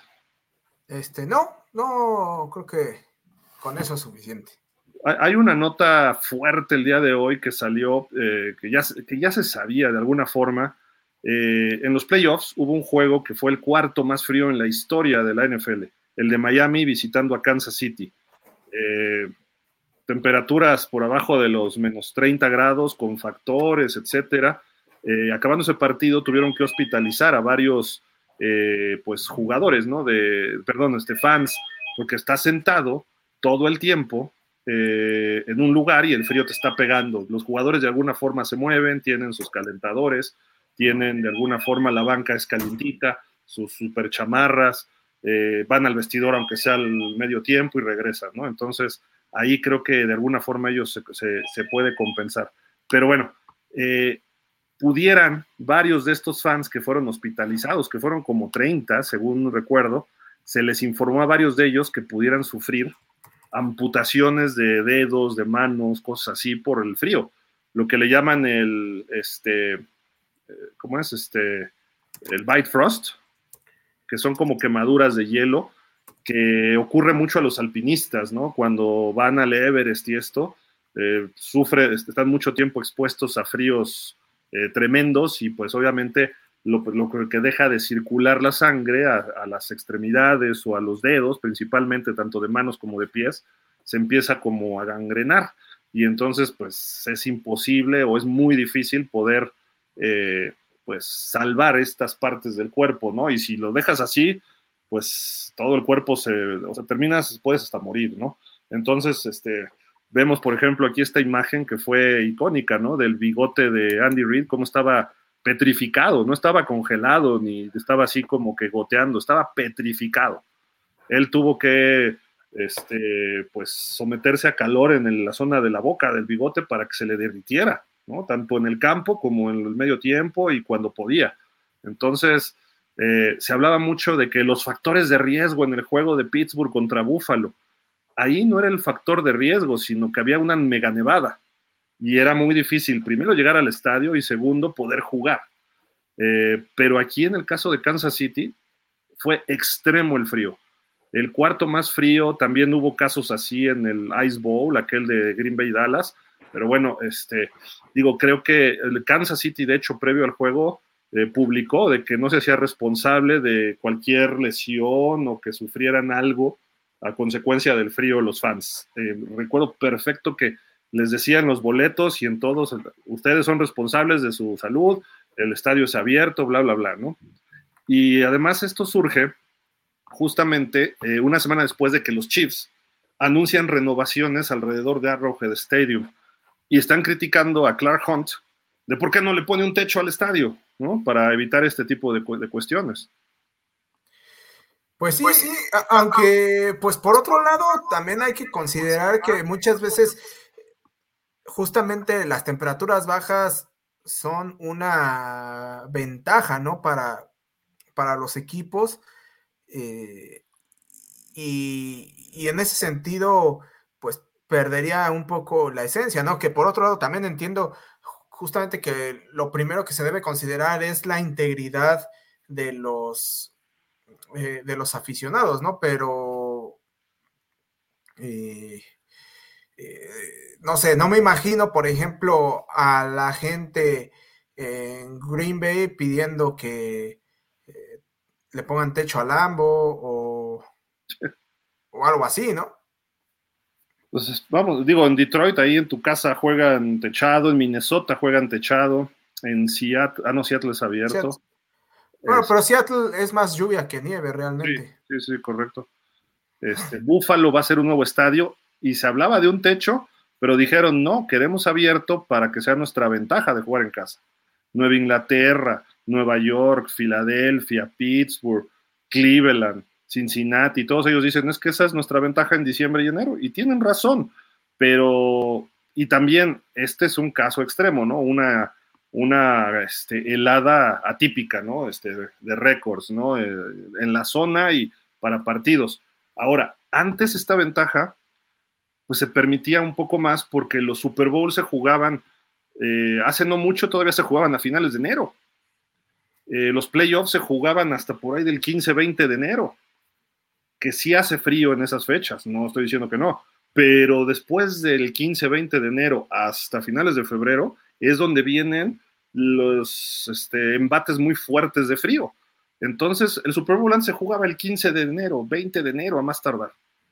No, creo que con eso es suficiente. Hay una nota fuerte el día de hoy que salió, que ya se sabía de alguna forma. En los playoffs hubo un juego que fue el cuarto más frío en la historia de la NFL, el de Miami visitando a Kansas City. Temperaturas por abajo de los menos 30 grados, con factores, etcétera. Acabando ese partido, tuvieron que hospitalizar a varios pues jugadores, ¿no? Fans, porque está sentado todo el tiempo en un lugar y el frío te está pegando. Los jugadores de alguna forma se mueven, tienen sus calentadores, tienen de alguna forma la banca es calientita, sus super chamarras, van al vestidor aunque sea al medio tiempo y regresan, ¿no? Entonces, ahí creo que de alguna forma ellos se puede compensar. Pero bueno, pudieran varios de estos fans que fueron hospitalizados, que fueron como 30, según recuerdo, se les informó a varios de ellos que pudieran sufrir amputaciones de dedos, de manos, cosas así por el frío. Lo que le llaman ¿cómo es? El Bifrost, que son como quemaduras de hielo, que ocurre mucho a los alpinistas, ¿no? Cuando van al Everest y esto, están mucho tiempo expuestos a fríos tremendos y pues obviamente lo que deja de circular la sangre a las extremidades o a los dedos, principalmente tanto de manos como de pies, se empieza como a gangrenar y entonces pues es imposible o es muy difícil poder pues salvar estas partes del cuerpo, ¿no? Y si lo dejas así, pues todo el cuerpo terminas, puedes hasta morir, ¿no? Entonces, vemos, por ejemplo, aquí esta imagen que fue icónica, ¿no? Del bigote de Andy Reid, cómo estaba petrificado, no estaba congelado ni estaba así como que goteando, estaba petrificado. Él tuvo que, pues, someterse a calor en la zona de la boca del bigote para que se le derritiera, ¿no? Tanto en el campo como en el medio tiempo y cuando podía. Entonces, se hablaba mucho de que los factores de riesgo en el juego de Pittsburgh contra Buffalo, ahí no era el factor de riesgo, sino que había una mega nevada y era muy difícil, primero, llegar al estadio y segundo, poder jugar. Pero aquí en el caso de Kansas City fue extremo el frío. El cuarto más frío, también hubo casos así en el Ice Bowl, aquel de Green Bay Dallas, pero bueno, creo que el Kansas City, de hecho, previo al juego, publicó de que no se hacía responsable de cualquier lesión o que sufrieran algo a consecuencia del frío los fans. Recuerdo perfecto que les decían los boletos y en todos, ustedes son responsables de su salud, el estadio es abierto, bla, bla, bla, ¿no? Y además esto surge justamente una semana después de que los Chiefs anuncian renovaciones alrededor de Arrowhead Stadium y están criticando a Clark Hunt de por qué no le pone un techo al estadio, ¿no? Para evitar este tipo de cuestiones. Pues sí, aunque pues por otro lado también hay que considerar que muchas veces justamente las temperaturas bajas son una ventaja, ¿no? Para los equipos y en ese sentido pues perdería un poco la esencia, ¿no? Que por otro lado también entiendo justamente que lo primero que se debe considerar es la integridad de los aficionados, ¿no? Pero no sé, no me imagino, por ejemplo, a la gente en Green Bay pidiendo que le pongan techo a Lambo o algo así, ¿no? Entonces, vamos, digo, en Detroit, ahí en tu casa juegan techado, en Minnesota juegan techado, en Seattle, no, Seattle es abierto. Bueno, pero Seattle es más lluvia que nieve Sí, realmente. sí, sí, correcto. Buffalo va a ser un nuevo estadio y se hablaba de un techo, pero dijeron no, queremos abierto para que sea nuestra ventaja de jugar en casa. Nueva Inglaterra, Nueva York, Filadelfia, Pittsburgh, Cleveland, Cincinnati, todos ellos dicen es que esa es nuestra ventaja en diciembre y enero, y tienen razón, pero, y también este es un caso extremo, ¿no? Una helada atípica, ¿no? De récords, ¿no? En la zona y para partidos. Ahora, antes esta ventaja, pues se permitía un poco más porque los Super Bowls se jugaban, hace no mucho todavía se jugaban a finales de enero. Los playoffs se jugaban hasta por ahí del 15-20 de enero, que sí hace frío en esas fechas, no estoy diciendo que no, pero después del 15-20 de enero hasta finales de febrero es donde vienen los embates muy fuertes de frío. Entonces, el Super Bowl se jugaba el 15 de enero, 20 de enero a más tardar.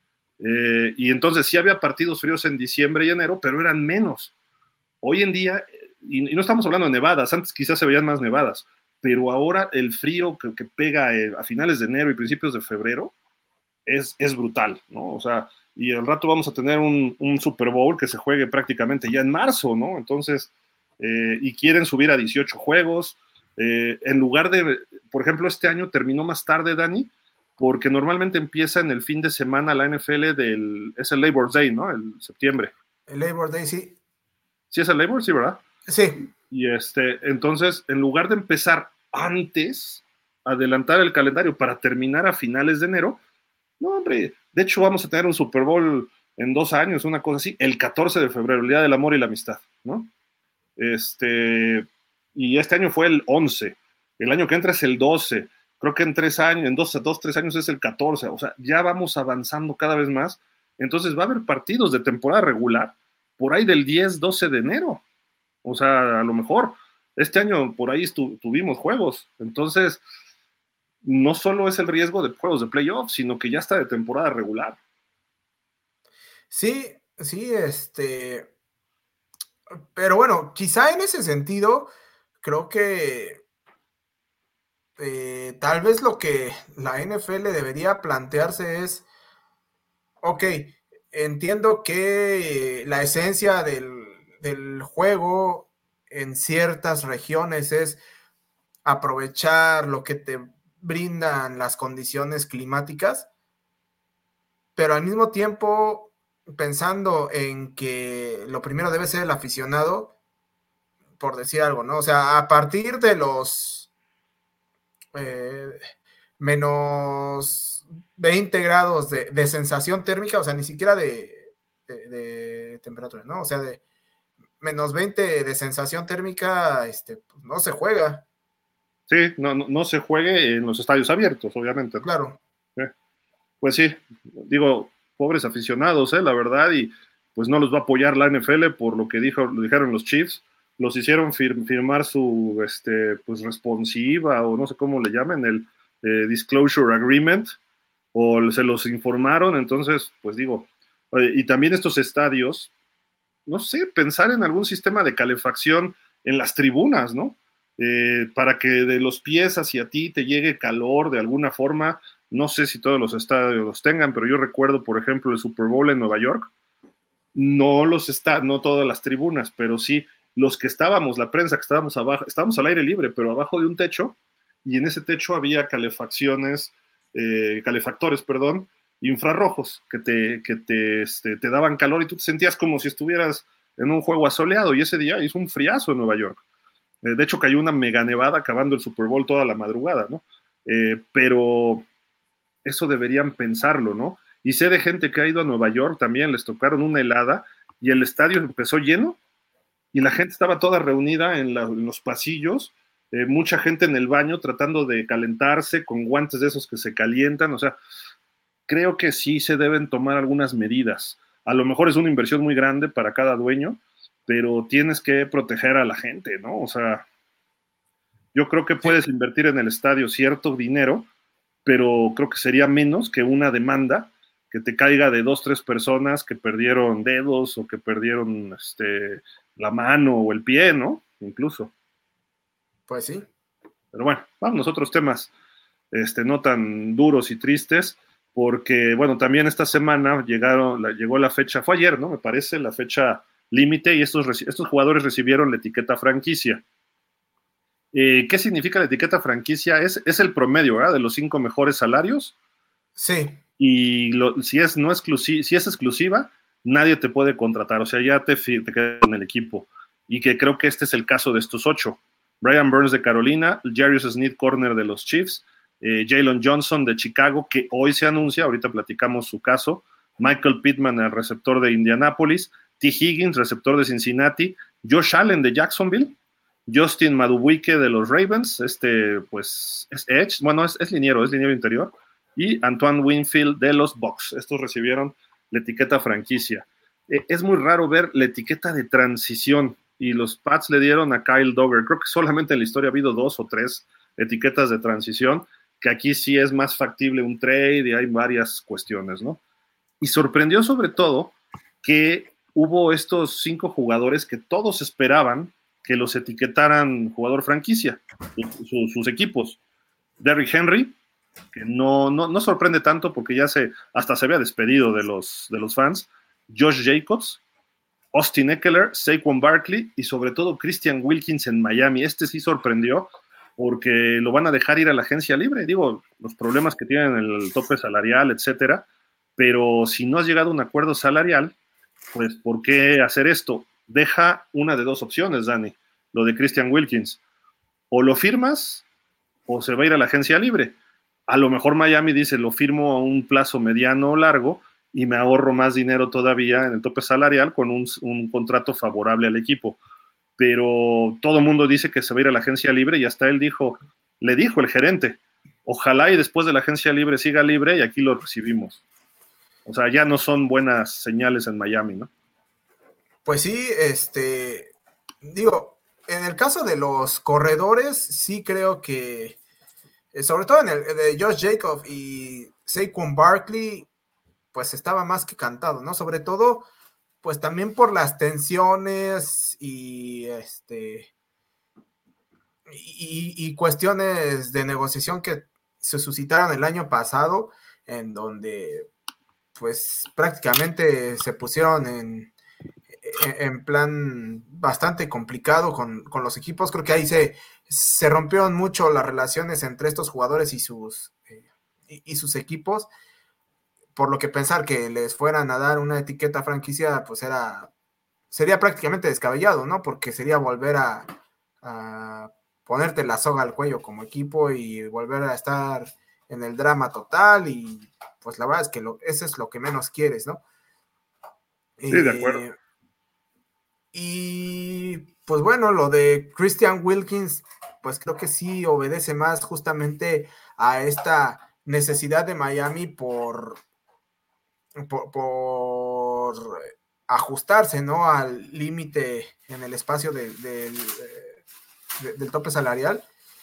Y entonces sí había partidos fríos en diciembre y enero, pero eran menos. Hoy en día, y no estamos hablando de nevadas, antes quizás se veían más nevadas, pero ahora el frío que pega a finales de enero y principios de febrero es brutal, ¿no? O sea, y al rato vamos a tener un Super Bowl que se juegue prácticamente ya en marzo, ¿no? Entonces, y quieren subir a 18 juegos, en lugar de, por ejemplo, este año terminó más tarde, Dani, porque normalmente empieza en el fin de semana la NFL es el Labor Day, ¿no? El septiembre. El Labor Day, sí. ¿Sí es el Labor? Sí, ¿verdad? Sí. Y entonces, en lugar de empezar antes, adelantar el calendario para terminar a finales de enero, no, hombre, de hecho vamos a tener un Super Bowl en 2 años, una cosa así, el 14 de febrero, el Día del Amor y la Amistad, ¿no? Y este año fue el 11, el año que entra es el 12, creo que en 3 años, en 3 años es el 14, o sea, ya vamos avanzando cada vez más, entonces va a haber partidos de temporada regular por ahí del 10-12 de enero, o sea, a lo mejor este año por ahí tuvimos juegos, entonces no solo es el riesgo de juegos de playoffs, sino que ya está de temporada regular. Sí, sí, pero bueno, quizá en ese sentido, creo que tal vez lo que la NFL debería plantearse es, ok, entiendo que la esencia del juego en ciertas regiones es aprovechar lo que te brindan las condiciones climáticas, pero al mismo tiempo pensando en que lo primero debe ser el aficionado, por decir algo, ¿no? O sea, a partir de los eh, menos 20 grados de sensación térmica, o sea, ni siquiera de temperatura, ¿no? O sea, de menos 20 de sensación térmica, pues no se juega. Sí, no se juegue en los estadios abiertos, obviamente. Claro. Pues sí, digo, pobres aficionados, la verdad, y pues no los va a apoyar la NFL por lo que dijeron los Chiefs, los hicieron firmar su pues responsiva o no sé cómo le llaman, el disclosure agreement, o se los informaron, entonces, pues digo, y también estos estadios, no sé, pensar en algún sistema de calefacción en las tribunas, ¿no? Para que de los pies hacia ti te llegue calor de alguna forma. No sé si todos los estadios los tengan, pero yo recuerdo, por ejemplo, el Super Bowl en Nueva York. No todas las tribunas, pero sí los que estábamos, la prensa que estábamos abajo, estábamos al aire libre, pero abajo de un techo, y en ese techo había calefactores, perdón, infrarrojos que te daban calor y tú te sentías como si estuvieras en un juego asoleado, y ese día hizo un friazo en Nueva York. De hecho, cayó una mega nevada acabando el Super Bowl toda la madrugada, ¿no? Pero eso deberían pensarlo, ¿no? Y sé de gente que ha ido a Nueva York también, les tocaron una helada y el estadio empezó lleno y la gente estaba toda reunida en los pasillos, mucha gente en el baño tratando de calentarse con guantes de esos que se calientan, o sea, creo que sí se deben tomar algunas medidas. A lo mejor es una inversión muy grande para cada dueño, pero tienes que proteger a la gente, ¿no? O sea, Yo creo que puedes invertir en el estadio cierto dinero, pero creo que sería menos que una demanda que te caiga de 2, 3 personas que perdieron dedos o que perdieron la mano o el pie, ¿no? Incluso. Pues sí. Pero bueno, vamos a otros temas no tan duros y tristes, porque, bueno, también esta semana llegó la fecha, fue ayer, ¿no? Me parece, la fecha límite, y estos jugadores recibieron la etiqueta franquicia. ¿Qué significa la etiqueta franquicia? Es el promedio, ¿verdad? De los 5 mejores salarios. Sí. Y si es exclusiva, nadie te puede contratar, o sea, ya te quedas en el equipo. Y que creo que este es el caso de estos 8. Brian Burns de Carolina, Jarius Sneed, corner de los Chiefs, Jalen Johnson de Chicago, que hoy se anuncia, ahorita platicamos su caso, Michael Pittman, el receptor de Indianapolis, T. Higgins, receptor de Cincinnati, Josh Allen de Jacksonville, Justin Madubuike de los Ravens, pues es Edge, bueno, es liniero interior, y Antoine Winfield de los Bucks. Estos recibieron la etiqueta franquicia. Es muy raro ver la etiqueta de transición, y los Pats le dieron a Kyle Duggar. Creo que solamente en la historia ha habido 2 o 3 etiquetas de transición, que aquí sí es más factible un trade y hay varias cuestiones, ¿no? Y sorprendió sobre todo que hubo estos 5 jugadores que todos esperaban que los etiquetaran jugador franquicia, sus equipos. Derrick Henry, que no sorprende tanto porque hasta se había despedido de los fans. Josh Jacobs, Austin Ekeler, Saquon Barkley y sobre todo Christian Wilkins en Miami. Sí sorprendió porque lo van a dejar ir a la agencia libre. Digo, los problemas que tienen el tope salarial, etcétera, pero si no has llegado a un acuerdo salarial, pues ¿por qué hacer esto? Deja una de 2 opciones, Dani, lo de Christian Wilkins. O lo firmas o se va a ir a la agencia libre. A lo mejor Miami dice, lo firmo a un plazo mediano o largo y me ahorro más dinero todavía en el tope salarial con un contrato favorable al equipo. Pero todo el mundo dice que se va a ir a la agencia libre y hasta le dijo el gerente, ojalá y después de la agencia libre siga libre y aquí lo recibimos. O sea, ya no son buenas señales en Miami, ¿no? Pues sí, digo, en el caso de los corredores, sí creo que, sobre todo en el de Josh Jacobs y Saquon Barkley, pues estaba más que cantado, ¿no? Sobre todo, pues también por las tensiones y cuestiones de negociación que se suscitaron el año pasado, en donde pues prácticamente se pusieron en plan bastante complicado con los equipos. Creo que ahí se rompieron mucho las relaciones entre estos jugadores y sus equipos, por lo que pensar que les fueran a dar una etiqueta franquicia, pues sería prácticamente descabellado, ¿no? Porque sería volver a ponerte la soga al cuello como equipo y volver a estar en el drama total, y pues la verdad es que eso es lo que menos quieres, ¿no? Sí, de acuerdo. Y pues bueno, lo de Christian Wilkins, pues creo que sí obedece más justamente a esta necesidad de Miami por ajustarse, ¿no? Al límite en el espacio del tope salarial.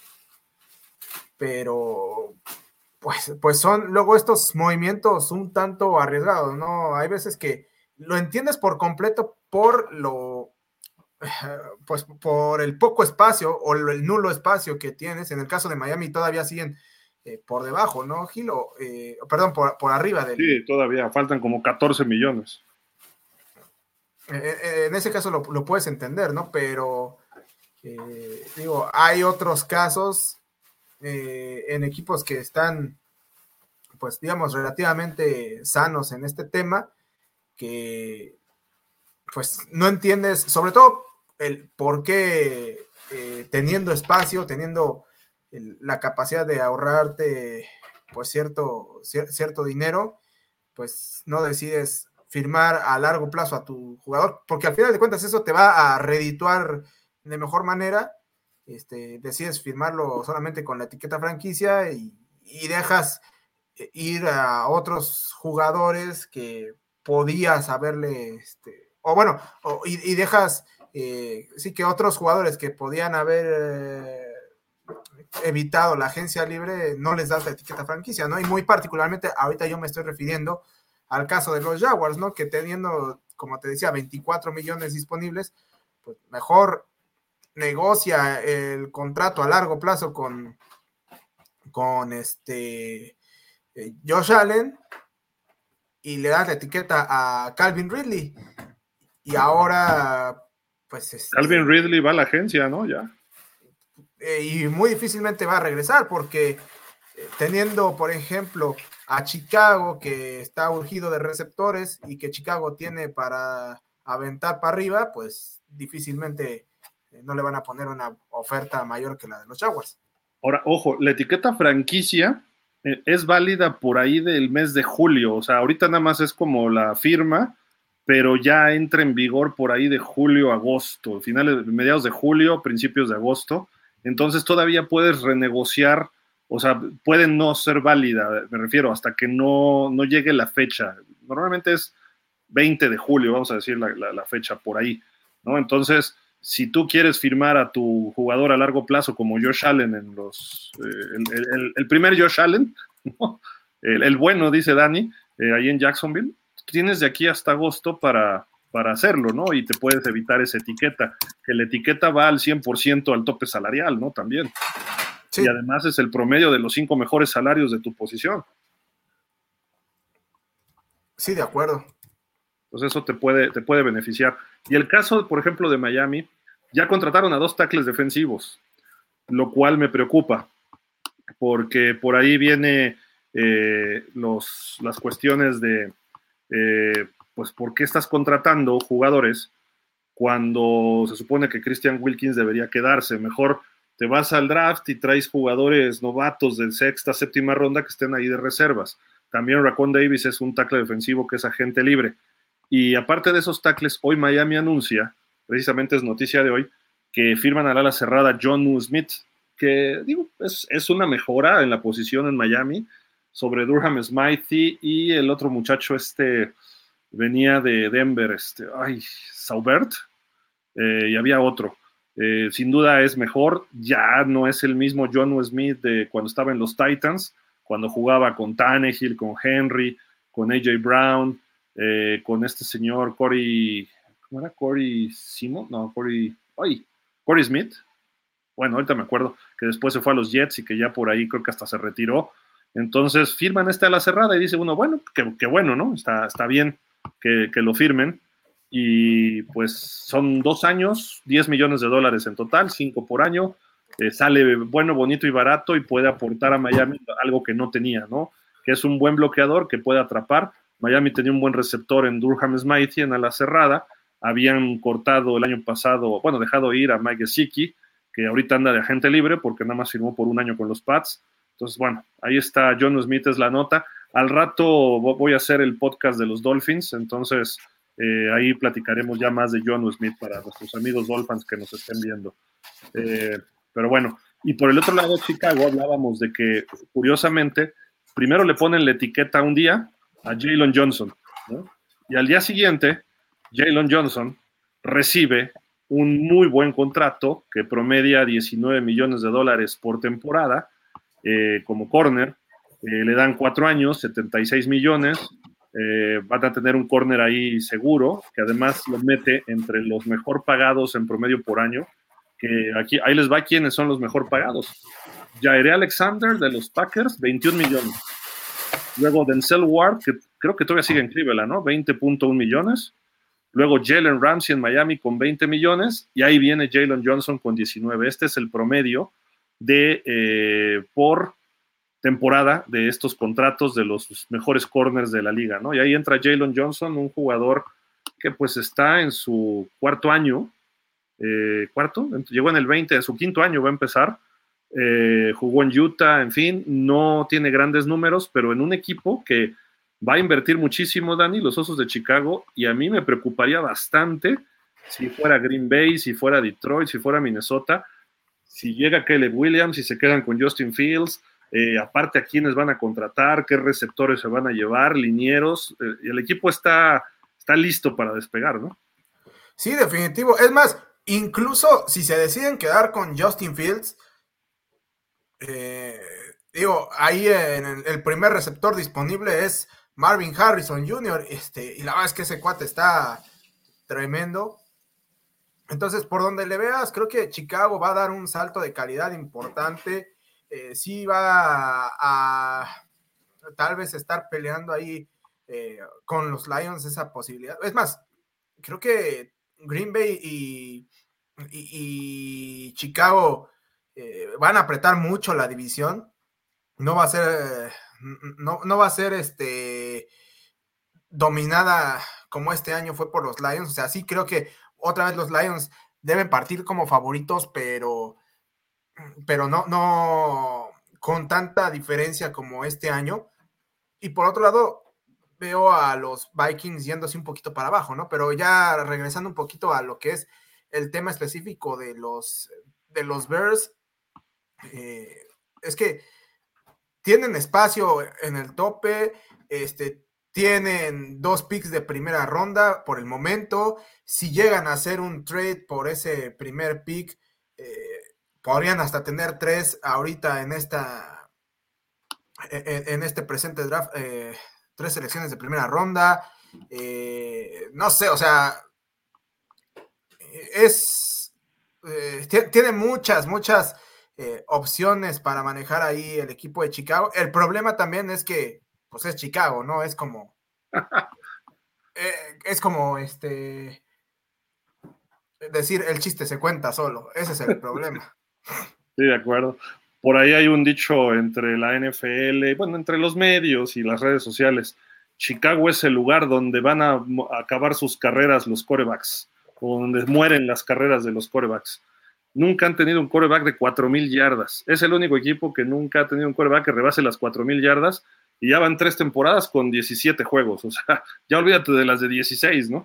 Pero pues son luego estos movimientos un tanto arriesgados, ¿no? Hay veces que lo entiendes por completo pues por el poco espacio o el nulo espacio que tienes. En el caso de Miami todavía siguen por debajo, ¿no, Gilo? Perdón, por arriba del... Sí, todavía faltan como 14 millones. En ese caso lo puedes entender, ¿no? Pero digo, hay otros casos en equipos que están, pues digamos, relativamente sanos en este tema, que pues no entiendes, sobre todo el por qué teniendo espacio, teniendo la capacidad de ahorrarte pues cierto dinero, pues no decides firmar a largo plazo a tu jugador, porque al final de cuentas eso te va a redituar de mejor manera. Decides firmarlo solamente con la etiqueta franquicia y dejas ir a otros jugadores que podías haberle, o bueno, y dejas, sí, que otros jugadores que podían haber evitado la agencia libre, no les das la etiqueta franquicia, ¿no? Y muy particularmente, ahorita yo me estoy refiriendo al caso de los Jaguars, ¿no? Que teniendo, como te decía, 24 millones disponibles, pues mejor negocia el contrato a largo plazo con Josh Allen y le das la etiqueta a Calvin Ridley. Y ahora, pues Calvin Ridley va a la agencia, ¿no? Ya. Y muy difícilmente va a regresar porque teniendo, por ejemplo, a Chicago que está urgido de receptores y que Chicago tiene para aventar para arriba, pues difícilmente no le van a poner una oferta mayor que la de los Jaguars. Ahora, ojo, la etiqueta franquicia es válida por ahí del mes de julio, o sea, ahorita nada más es como la firma, pero ya entra en vigor por ahí de julio, agosto, finales, mediados de julio, principios de agosto, entonces todavía puedes renegociar, o sea, puede no ser válida, me refiero, hasta que no llegue la fecha, normalmente es 20 de julio, vamos a decir la fecha por ahí, ¿no? Entonces, si tú quieres firmar a tu jugador a largo plazo como Josh Allen en el primer Josh Allen, ¿no? el bueno, dice Dani, ahí en Jacksonville, tienes de aquí hasta agosto para hacerlo, ¿no? Y te puedes evitar esa etiqueta, que la etiqueta va al 100% al tope salarial, ¿no? También. Sí. Y además es el promedio de los 5 mejores salarios de tu posición. Sí, de acuerdo. Entonces eso te puede beneficiar. Y el caso, por ejemplo, de Miami, ya contrataron a 2 tackles defensivos, lo cual me preocupa, porque por ahí viene las cuestiones de, pues, ¿por qué estás contratando jugadores cuando se supone que Christian Wilkins debería quedarse? Mejor te vas al draft y traes jugadores novatos de sexta, séptima ronda que estén ahí de reservas. También Raquan Davis es un tackle defensivo que es agente libre. Y aparte de esos tackles, hoy Miami anuncia, precisamente es noticia de hoy, que firman al ala cerrada Jonnu Smith, que digo, es una mejora en la posición en Miami sobre Durham Smythe y el otro muchacho venía de Denver, Saubert, y había otro. Sin duda es mejor, ya no es el mismo Jonnu Smith de cuando estaba en los Titans, cuando jugaba con Tannehill, con Henry, con A.J. Brown, con este señor Corey, ¿cómo era? Corey Simon, no, Corey Smith, bueno, ahorita me acuerdo, que después se fue a los Jets y que ya por ahí creo que hasta se retiró. Entonces firman a la cerrada y dice uno, bueno, qué bueno, ¿no? Está bien que lo firmen. Y pues son 2 años, $10 millones en total, 5 por año. Sale bueno, bonito y barato y puede aportar a Miami algo que no tenía, ¿no? Que es un buen bloqueador que puede atrapar. Miami tenía un buen receptor en Durham Smythe en ala cerrada. Habían cortado el año pasado, bueno, dejado ir a Mike Gesicki, que ahorita anda de agente libre porque nada más firmó por 1 año con los Pats. Entonces, bueno, ahí está, Jonnu Smith es la nota. Al rato voy a hacer el podcast de los Dolphins, entonces ahí platicaremos ya más de Jonnu Smith para nuestros amigos Dolphins que nos estén viendo. Pero bueno, y por el otro lado de Chicago hablábamos de que, curiosamente, primero le ponen la etiqueta un día a Jaylon Johnson, ¿no? Y al día siguiente, Jaylon Johnson recibe un muy buen contrato que promedia $19 millones por temporada como corner. Le dan 4 años, 76 millones. Van a tener un corner ahí seguro, que además lo mete entre los mejor pagados en promedio por año. Que aquí, ahí les va quiénes son los mejor pagados. Jaire Alexander de los Packers, 21 millones. Luego Denzel Ward, que creo que todavía sigue en Cleveland, ¿no? 20.1 millones. Luego Jalen Ramsey en Miami con 20 millones. Y ahí viene Jaylon Johnson con 19. Este es el promedio por temporada de estos contratos de los mejores corners de la liga, ¿no? Y ahí entra Jaylon Johnson, un jugador que pues está en su 4º año, llegó en el 20, en su 5º año va a empezar, jugó en Utah, en fin, no tiene grandes números, pero en un equipo que va a invertir muchísimo, Dani, los Osos de Chicago, y a mí me preocuparía bastante si fuera Green Bay, si fuera Detroit, si fuera Minnesota, si llega Caleb Williams, si se quedan con Justin Fields, aparte a quiénes van a contratar, qué receptores se van a llevar, linieros, y el equipo está listo para despegar, ¿no? Sí, definitivo. Es más, incluso si se deciden quedar con Justin Fields, Eh, Digo, ahí en el primer receptor disponible es Marvin Harrison Jr., y la verdad es que ese cuate está tremendo. Entonces, por donde le veas, creo que Chicago va a dar un salto de calidad importante. Sí va a tal vez estar peleando ahí con los Lions esa posibilidad. Es más, creo que Green Bay y Chicago van a apretar mucho la división. No va a ser, no va a ser dominada como este año fue por los Lions. O sea, sí creo que otra vez los Lions deben partir como favoritos, pero no con tanta diferencia como este año. Y por otro lado, veo a los Vikings yéndose un poquito para abajo, ¿no? Pero ya regresando un poquito a lo que es el tema específico de los Bears, es que tienen espacio en el tope, tienen 2 picks de primera ronda por el momento. Si llegan a hacer un trade por ese primer pick, podrían hasta tener 3 ahorita en este presente draft, 3 selecciones de primera ronda. No sé, o sea, tiene muchas opciones para manejar ahí el equipo de Chicago. El problema también es que, pues es Chicago, ¿no? Es como decir el chiste se cuenta solo. Ese es el problema. Sí, de acuerdo. Por ahí hay un dicho entre la NFL, bueno, entre los medios y las redes sociales. Chicago es el lugar donde van a acabar sus carreras los quarterbacks, o donde mueren las carreras de los quarterbacks. Nunca han tenido un quarterback de 4,000 yardas. Es el único equipo que nunca ha tenido un quarterback que rebase las 4,000 yardas y ya van 3 temporadas con 17 juegos. O sea, ya olvídate de las de 16, ¿no?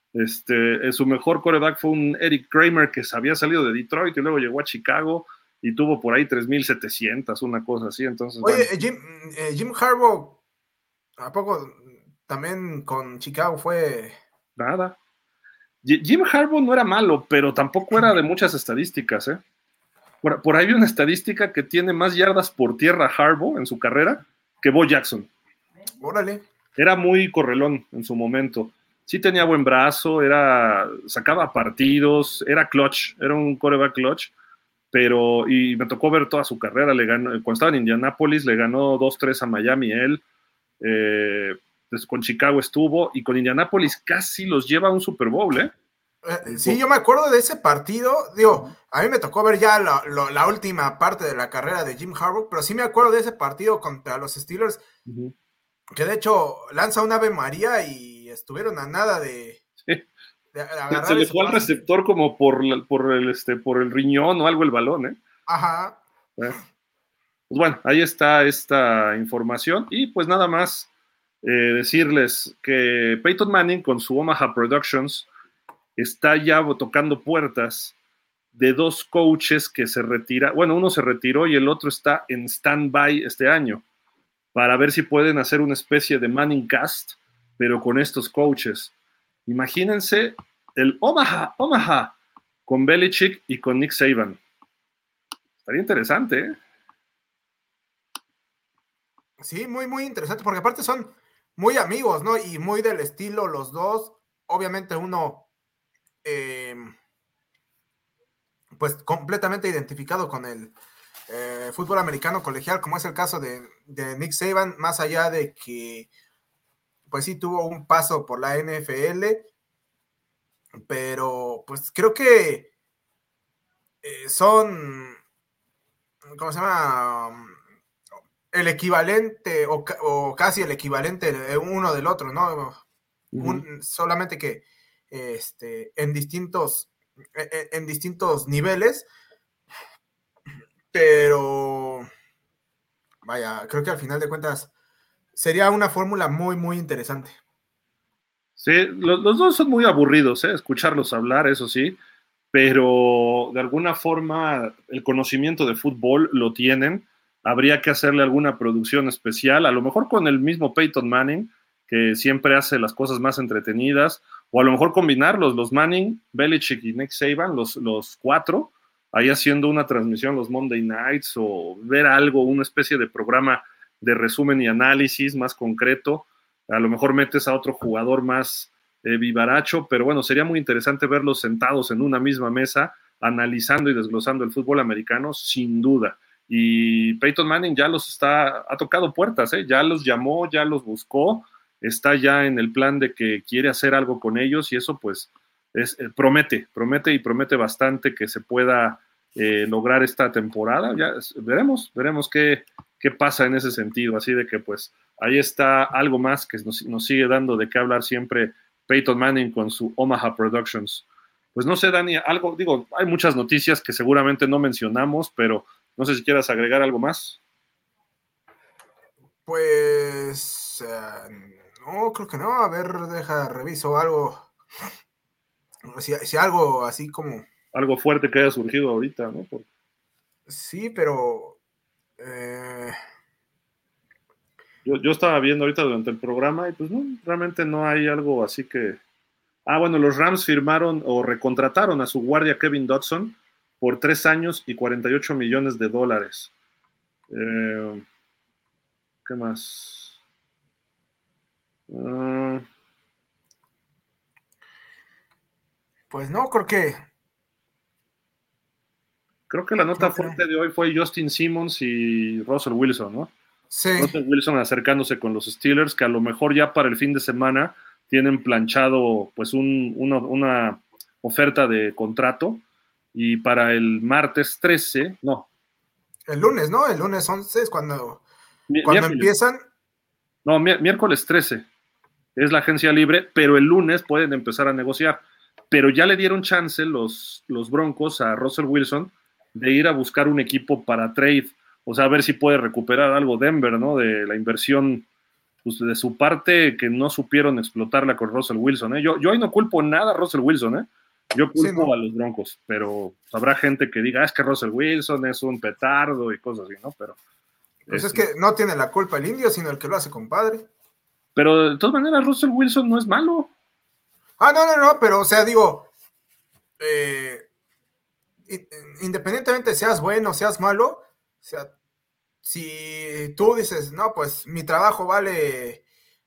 Su mejor quarterback fue un Eric Kramer que había salido de Detroit y luego llegó a Chicago y tuvo por ahí 3,700, una cosa así. Entonces, Oye, bueno, Jim Harbaugh, ¿a poco también con Chicago fue? nada. Jim Harbaugh no era malo, pero tampoco era de muchas estadísticas, ¿eh? Por ahí hay una estadística que tiene más yardas por tierra Harbaugh en su carrera que Bo Jackson. Órale. Era muy correlón en su momento. Sí tenía buen brazo, sacaba partidos, era clutch, era un quarterback clutch, y me tocó ver toda su carrera. Cuando estaba en Indianápolis, le ganó 2-3 a Miami él. Con Chicago estuvo, y con Indianápolis casi los lleva a un Super Bowl, ¿eh? Sí, yo me acuerdo de ese partido. Digo, a mí me tocó ver ya la última parte de la carrera de Jim Harbaugh, pero sí me acuerdo de ese partido contra los Steelers, que de hecho lanza un Ave María y estuvieron a nada de agarrar. Se le fue al receptor como por el riñón o algo el balón, ¿eh? Ajá. Pues bueno, ahí está esta información, y pues nada más decirles que Peyton Manning con su Omaha Productions está ya tocando puertas de 2 coaches que se retiran. Bueno, uno se retiró y el otro está en stand-by este año, para ver si pueden hacer una especie de Manning Cast, pero con estos coaches. Imagínense el Omaha, con Belichick y con Nick Saban. Estaría interesante, ¿eh? Sí, muy interesante, porque aparte son muy amigos, ¿no? Y muy del estilo los dos. Obviamente uno, pues completamente identificado con el fútbol americano colegial, como es el caso de Nick Saban, más allá de que, pues sí tuvo un paso por la NFL, pero pues creo que son, ¿cómo se llama? El equivalente o casi el equivalente uno del otro, ¿no? Solamente que en distintos niveles, pero vaya, creo que al final de cuentas sería una fórmula muy interesante. Sí, los dos son muy aburridos, ¿eh? Escucharlos hablar, eso sí, pero de alguna forma el conocimiento de fútbol lo tienen. Habría que hacerle alguna producción especial, a lo mejor con el mismo Peyton Manning, que siempre hace las cosas más entretenidas, o a lo mejor combinarlos, los Manning, Belichick y Nick Saban, los 4, ahí haciendo una transmisión los Monday Nights o ver algo, una especie de programa de resumen y análisis más concreto. A lo mejor metes a otro jugador más vivaracho, pero bueno, sería muy interesante verlos sentados en una misma mesa, analizando y desglosando el fútbol americano, sin duda. Y Peyton Manning ya ha tocado puertas, ya los llamó, ya los buscó, está ya en el plan de que quiere hacer algo con ellos y eso pues promete bastante que se pueda lograr esta temporada. Ya veremos qué pasa en ese sentido, así de que pues ahí está algo más que nos sigue dando de qué hablar siempre Peyton Manning con su Omaha Productions. Pues no sé, Dani, hay muchas noticias que seguramente no mencionamos, pero no sé si quieras agregar algo más. Pues no, creo que no. A ver, reviso algo. Si algo así como... Algo fuerte que haya surgido ahorita, ¿no? Sí, pero... Yo estaba viendo ahorita durante el programa y pues no, realmente no hay algo así que... Bueno, los Rams firmaron o recontrataron a su guardia Kevin Dodson por 3 años y $48 millones. ¿Qué más? Pues no, creo que la nota fuerte de hoy fue Justin Simmons y Russell Wilson, ¿no? Sí. Russell Wilson acercándose con los Steelers, que a lo mejor ya para el fin de semana tienen planchado pues una oferta de contrato y para el martes 13, no. El lunes, ¿no? El lunes 11 es cuando empiezan. No, miércoles 13 es la agencia libre, pero el lunes pueden empezar a negociar. Pero ya le dieron chance los Broncos a Russell Wilson de ir a buscar un equipo para trade, o sea, a ver si puede recuperar algo Denver, ¿no? De la inversión pues, de su parte que no supieron explotarla con Russell Wilson, ¿eh? Yo ahí no culpo nada a Russell Wilson, ¿eh? Yo culpo a los Broncos, pero habrá gente que diga, es que Russell Wilson es un petardo y cosas así, ¿no? Pero pues es que no tiene la culpa el indio, sino el que lo hace, compadre. Pero de todas maneras, Russell Wilson no es malo. No, pero o sea, digo, independientemente seas bueno, seas malo, o sea, si tú dices, no, pues mi trabajo vale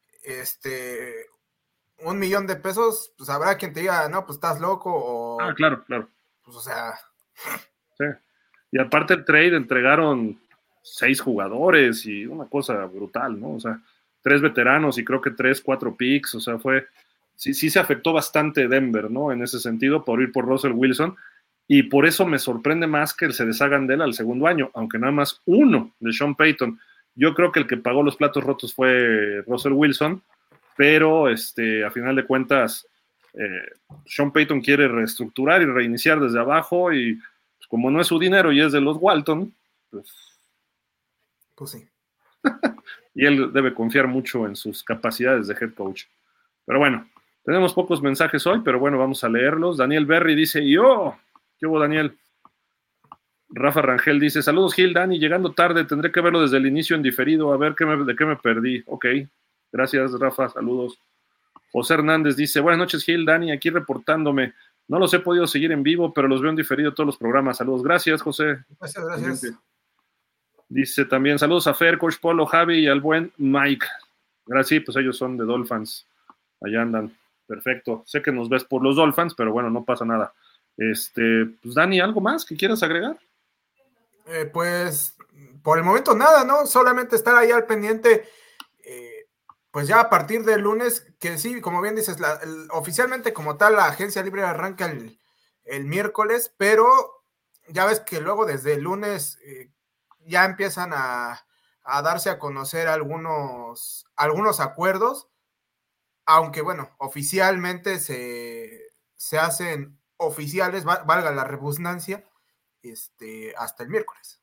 $1 millón, pues habrá quien te diga, no, pues estás loco, o... Claro. Pues o sea... Sí. Y aparte el trade entregaron 6 jugadores y una cosa brutal, ¿no? O sea, 3 veteranos y creo que 4 picks, o sea, sí se afectó bastante Denver, ¿no? En ese sentido, por ir por Russell Wilson, y por eso me sorprende más que se deshagan de él al segundo año, aunque nada más uno de Sean Payton. Yo creo que el que pagó los platos rotos fue Russell Wilson, pero a final de cuentas, Sean Payton quiere reestructurar y reiniciar desde abajo y pues, como no es su dinero y es de los Walton, pues sí. Y él debe confiar mucho en sus capacidades de head coach. Pero bueno, tenemos pocos mensajes hoy, pero bueno, vamos a leerlos. Daniel Berry dice, ¿qué hubo, Daniel? Rafa Rangel dice, saludos Gil, Dani, llegando tarde, tendré que verlo desde el inicio en diferido, a ver de qué me perdí. Ok, gracias Rafa, saludos. José Hernández dice, buenas noches Gil, Dani, aquí reportándome. No los he podido seguir en vivo, pero los veo en diferido todos los programas. Saludos, gracias José. Gracias. Dice también, saludos a Fer, Coach Polo, Javi y al buen Mike. Gracias, pues ellos son de Dolphins. Allá andan. Perfecto. Sé que nos ves por los Dolphins, pero bueno, no pasa nada. Pues Dani, ¿algo más que quieras agregar? Pues por el momento nada, ¿no? Solamente estar ahí al pendiente, pues ya a partir del lunes, que sí, como bien dices, oficialmente como tal la agencia libre arranca el miércoles, pero ya ves que luego desde el lunes ya empiezan a darse a conocer algunos acuerdos, aunque bueno, oficialmente se hacen oficiales, valga la redundancia, hasta el miércoles.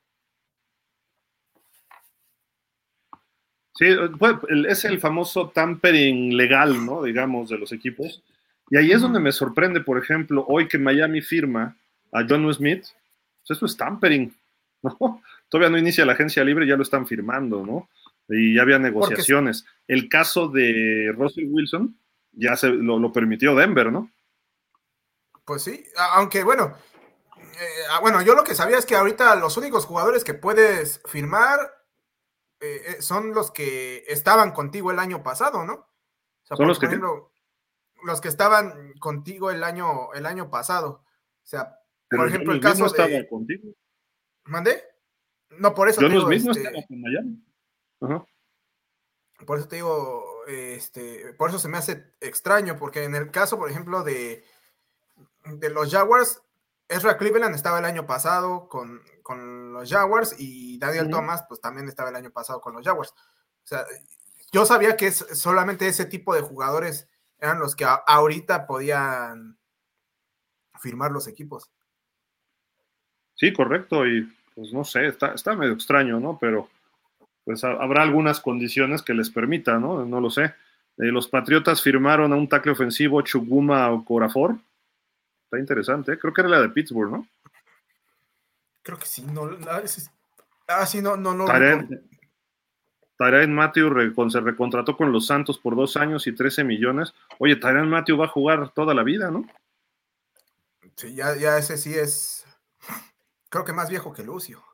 Sí, es el famoso tampering legal, ¿no? Digamos, de los equipos. Y ahí es donde me sorprende, por ejemplo, hoy que Miami firma a John Smith, pues eso es tampering, ¿no? Todavía no inicia la agencia libre, ya lo están firmando, ¿no? Y ya había negociaciones. El caso de Russell Wilson ya lo permitió Denver, ¿no? Pues sí, aunque bueno, Bueno, yo lo que sabía es que ahorita los únicos jugadores que puedes firmar son los que estaban contigo el año pasado, ¿no? O sea, ¿Son porque, los que por qué? ejemplo, los que estaban contigo el año pasado. O sea, por Pero ejemplo, el John Smith no caso estaba de. contigo. ¿Mandé? No, por eso te John digo, Smith no estaba con Miami. Ajá. por eso te digo, por eso se me hace extraño, porque en el caso, por ejemplo, de los Jaguars, Ezra Cleveland estaba el año pasado con los Jaguars y Daniel Ujú. Thomas, pues también estaba el año pasado con los Jaguars. O sea, yo sabía que solamente ese tipo de jugadores eran los que ahorita podían firmar los equipos. Sí, correcto, y pues no sé, está medio extraño, ¿no? Pero pues habrá algunas condiciones que les permitan, ¿no? No lo sé. Los Patriotas firmaron a un tackle ofensivo, Chuguma Okorafor. Está interesante, creo que era la de Pittsburgh, ¿no? Creo que sí, no, sí, no lo ubico. Tyrann Matthew se recontrató con los Santos por 2 años y 13 millones. Oye, Tyrann Matthew va a jugar toda la vida, ¿no? Sí, ya ese sí es, creo que más viejo que Lucio.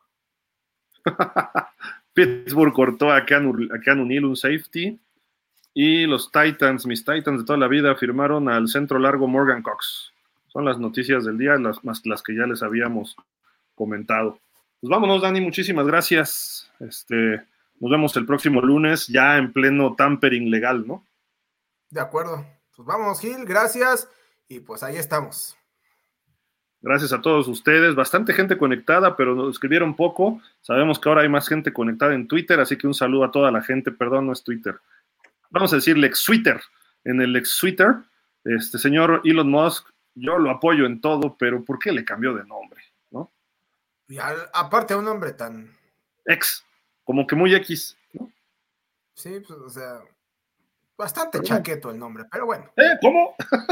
Pittsburgh cortó a Keanu Neal, un safety. Y los Titans, mis Titans de toda la vida, firmaron al centro largo Morgan Cox. Son las noticias del día, más las que ya les habíamos comentado. Pues vámonos, Dani, muchísimas gracias. Nos vemos el próximo lunes, ya en pleno tampering legal, ¿no? De acuerdo. Pues vamos, Gil, gracias. Y pues ahí estamos. Gracias a todos ustedes. Bastante gente conectada, pero nos escribieron poco. Sabemos que ahora hay más gente conectada en Twitter, así que un saludo a toda la gente. Perdón, no es Twitter. Vamos a decirle ex Twitter. En el ex Twitter, señor Elon Musk, yo lo apoyo en todo, pero ¿por qué le cambió de nombre? ¿No? Y aparte a un hombre tan. Ex, como que muy X, ¿no? Sí, pues, o sea, bastante Pero bueno. chaqueto el nombre, pero bueno. ¿Cómo?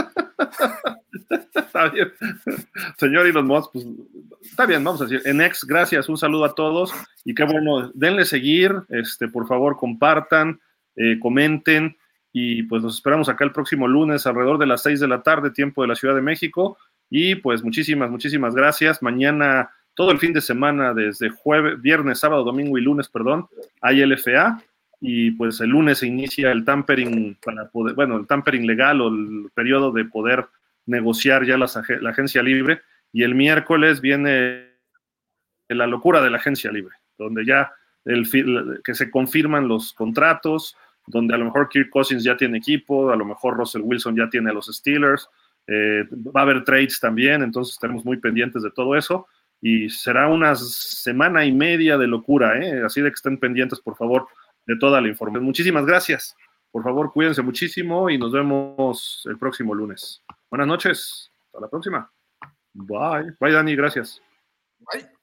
Está bien. Señor Elon Musk, pues está bien, vamos a decir. En ex, gracias, un saludo a todos y qué bueno, denle seguir, por favor compartan, comenten y pues nos esperamos acá el próximo lunes alrededor de las 6 de la tarde, tiempo de la Ciudad de México y pues muchísimas gracias. Mañana, todo el fin de semana, desde viernes, sábado, domingo y lunes, perdón, hay LFA y pues el lunes se inicia el tampering para poder, bueno, el tampering legal o el periodo de poder negociar ya la agencia libre y el miércoles viene la locura de la agencia libre, donde ya que se confirman los contratos, donde a lo mejor Kirk Cousins ya tiene equipo, a lo mejor Russell Wilson ya tiene a los Steelers, va a haber trades también, entonces estaremos muy pendientes de todo eso y será una semana y media de locura, así de que estén pendientes por favor de toda la información. Muchísimas gracias, por favor cuídense muchísimo y nos vemos el próximo lunes. Buenas noches, hasta la próxima. Bye, Dani, gracias. Bye.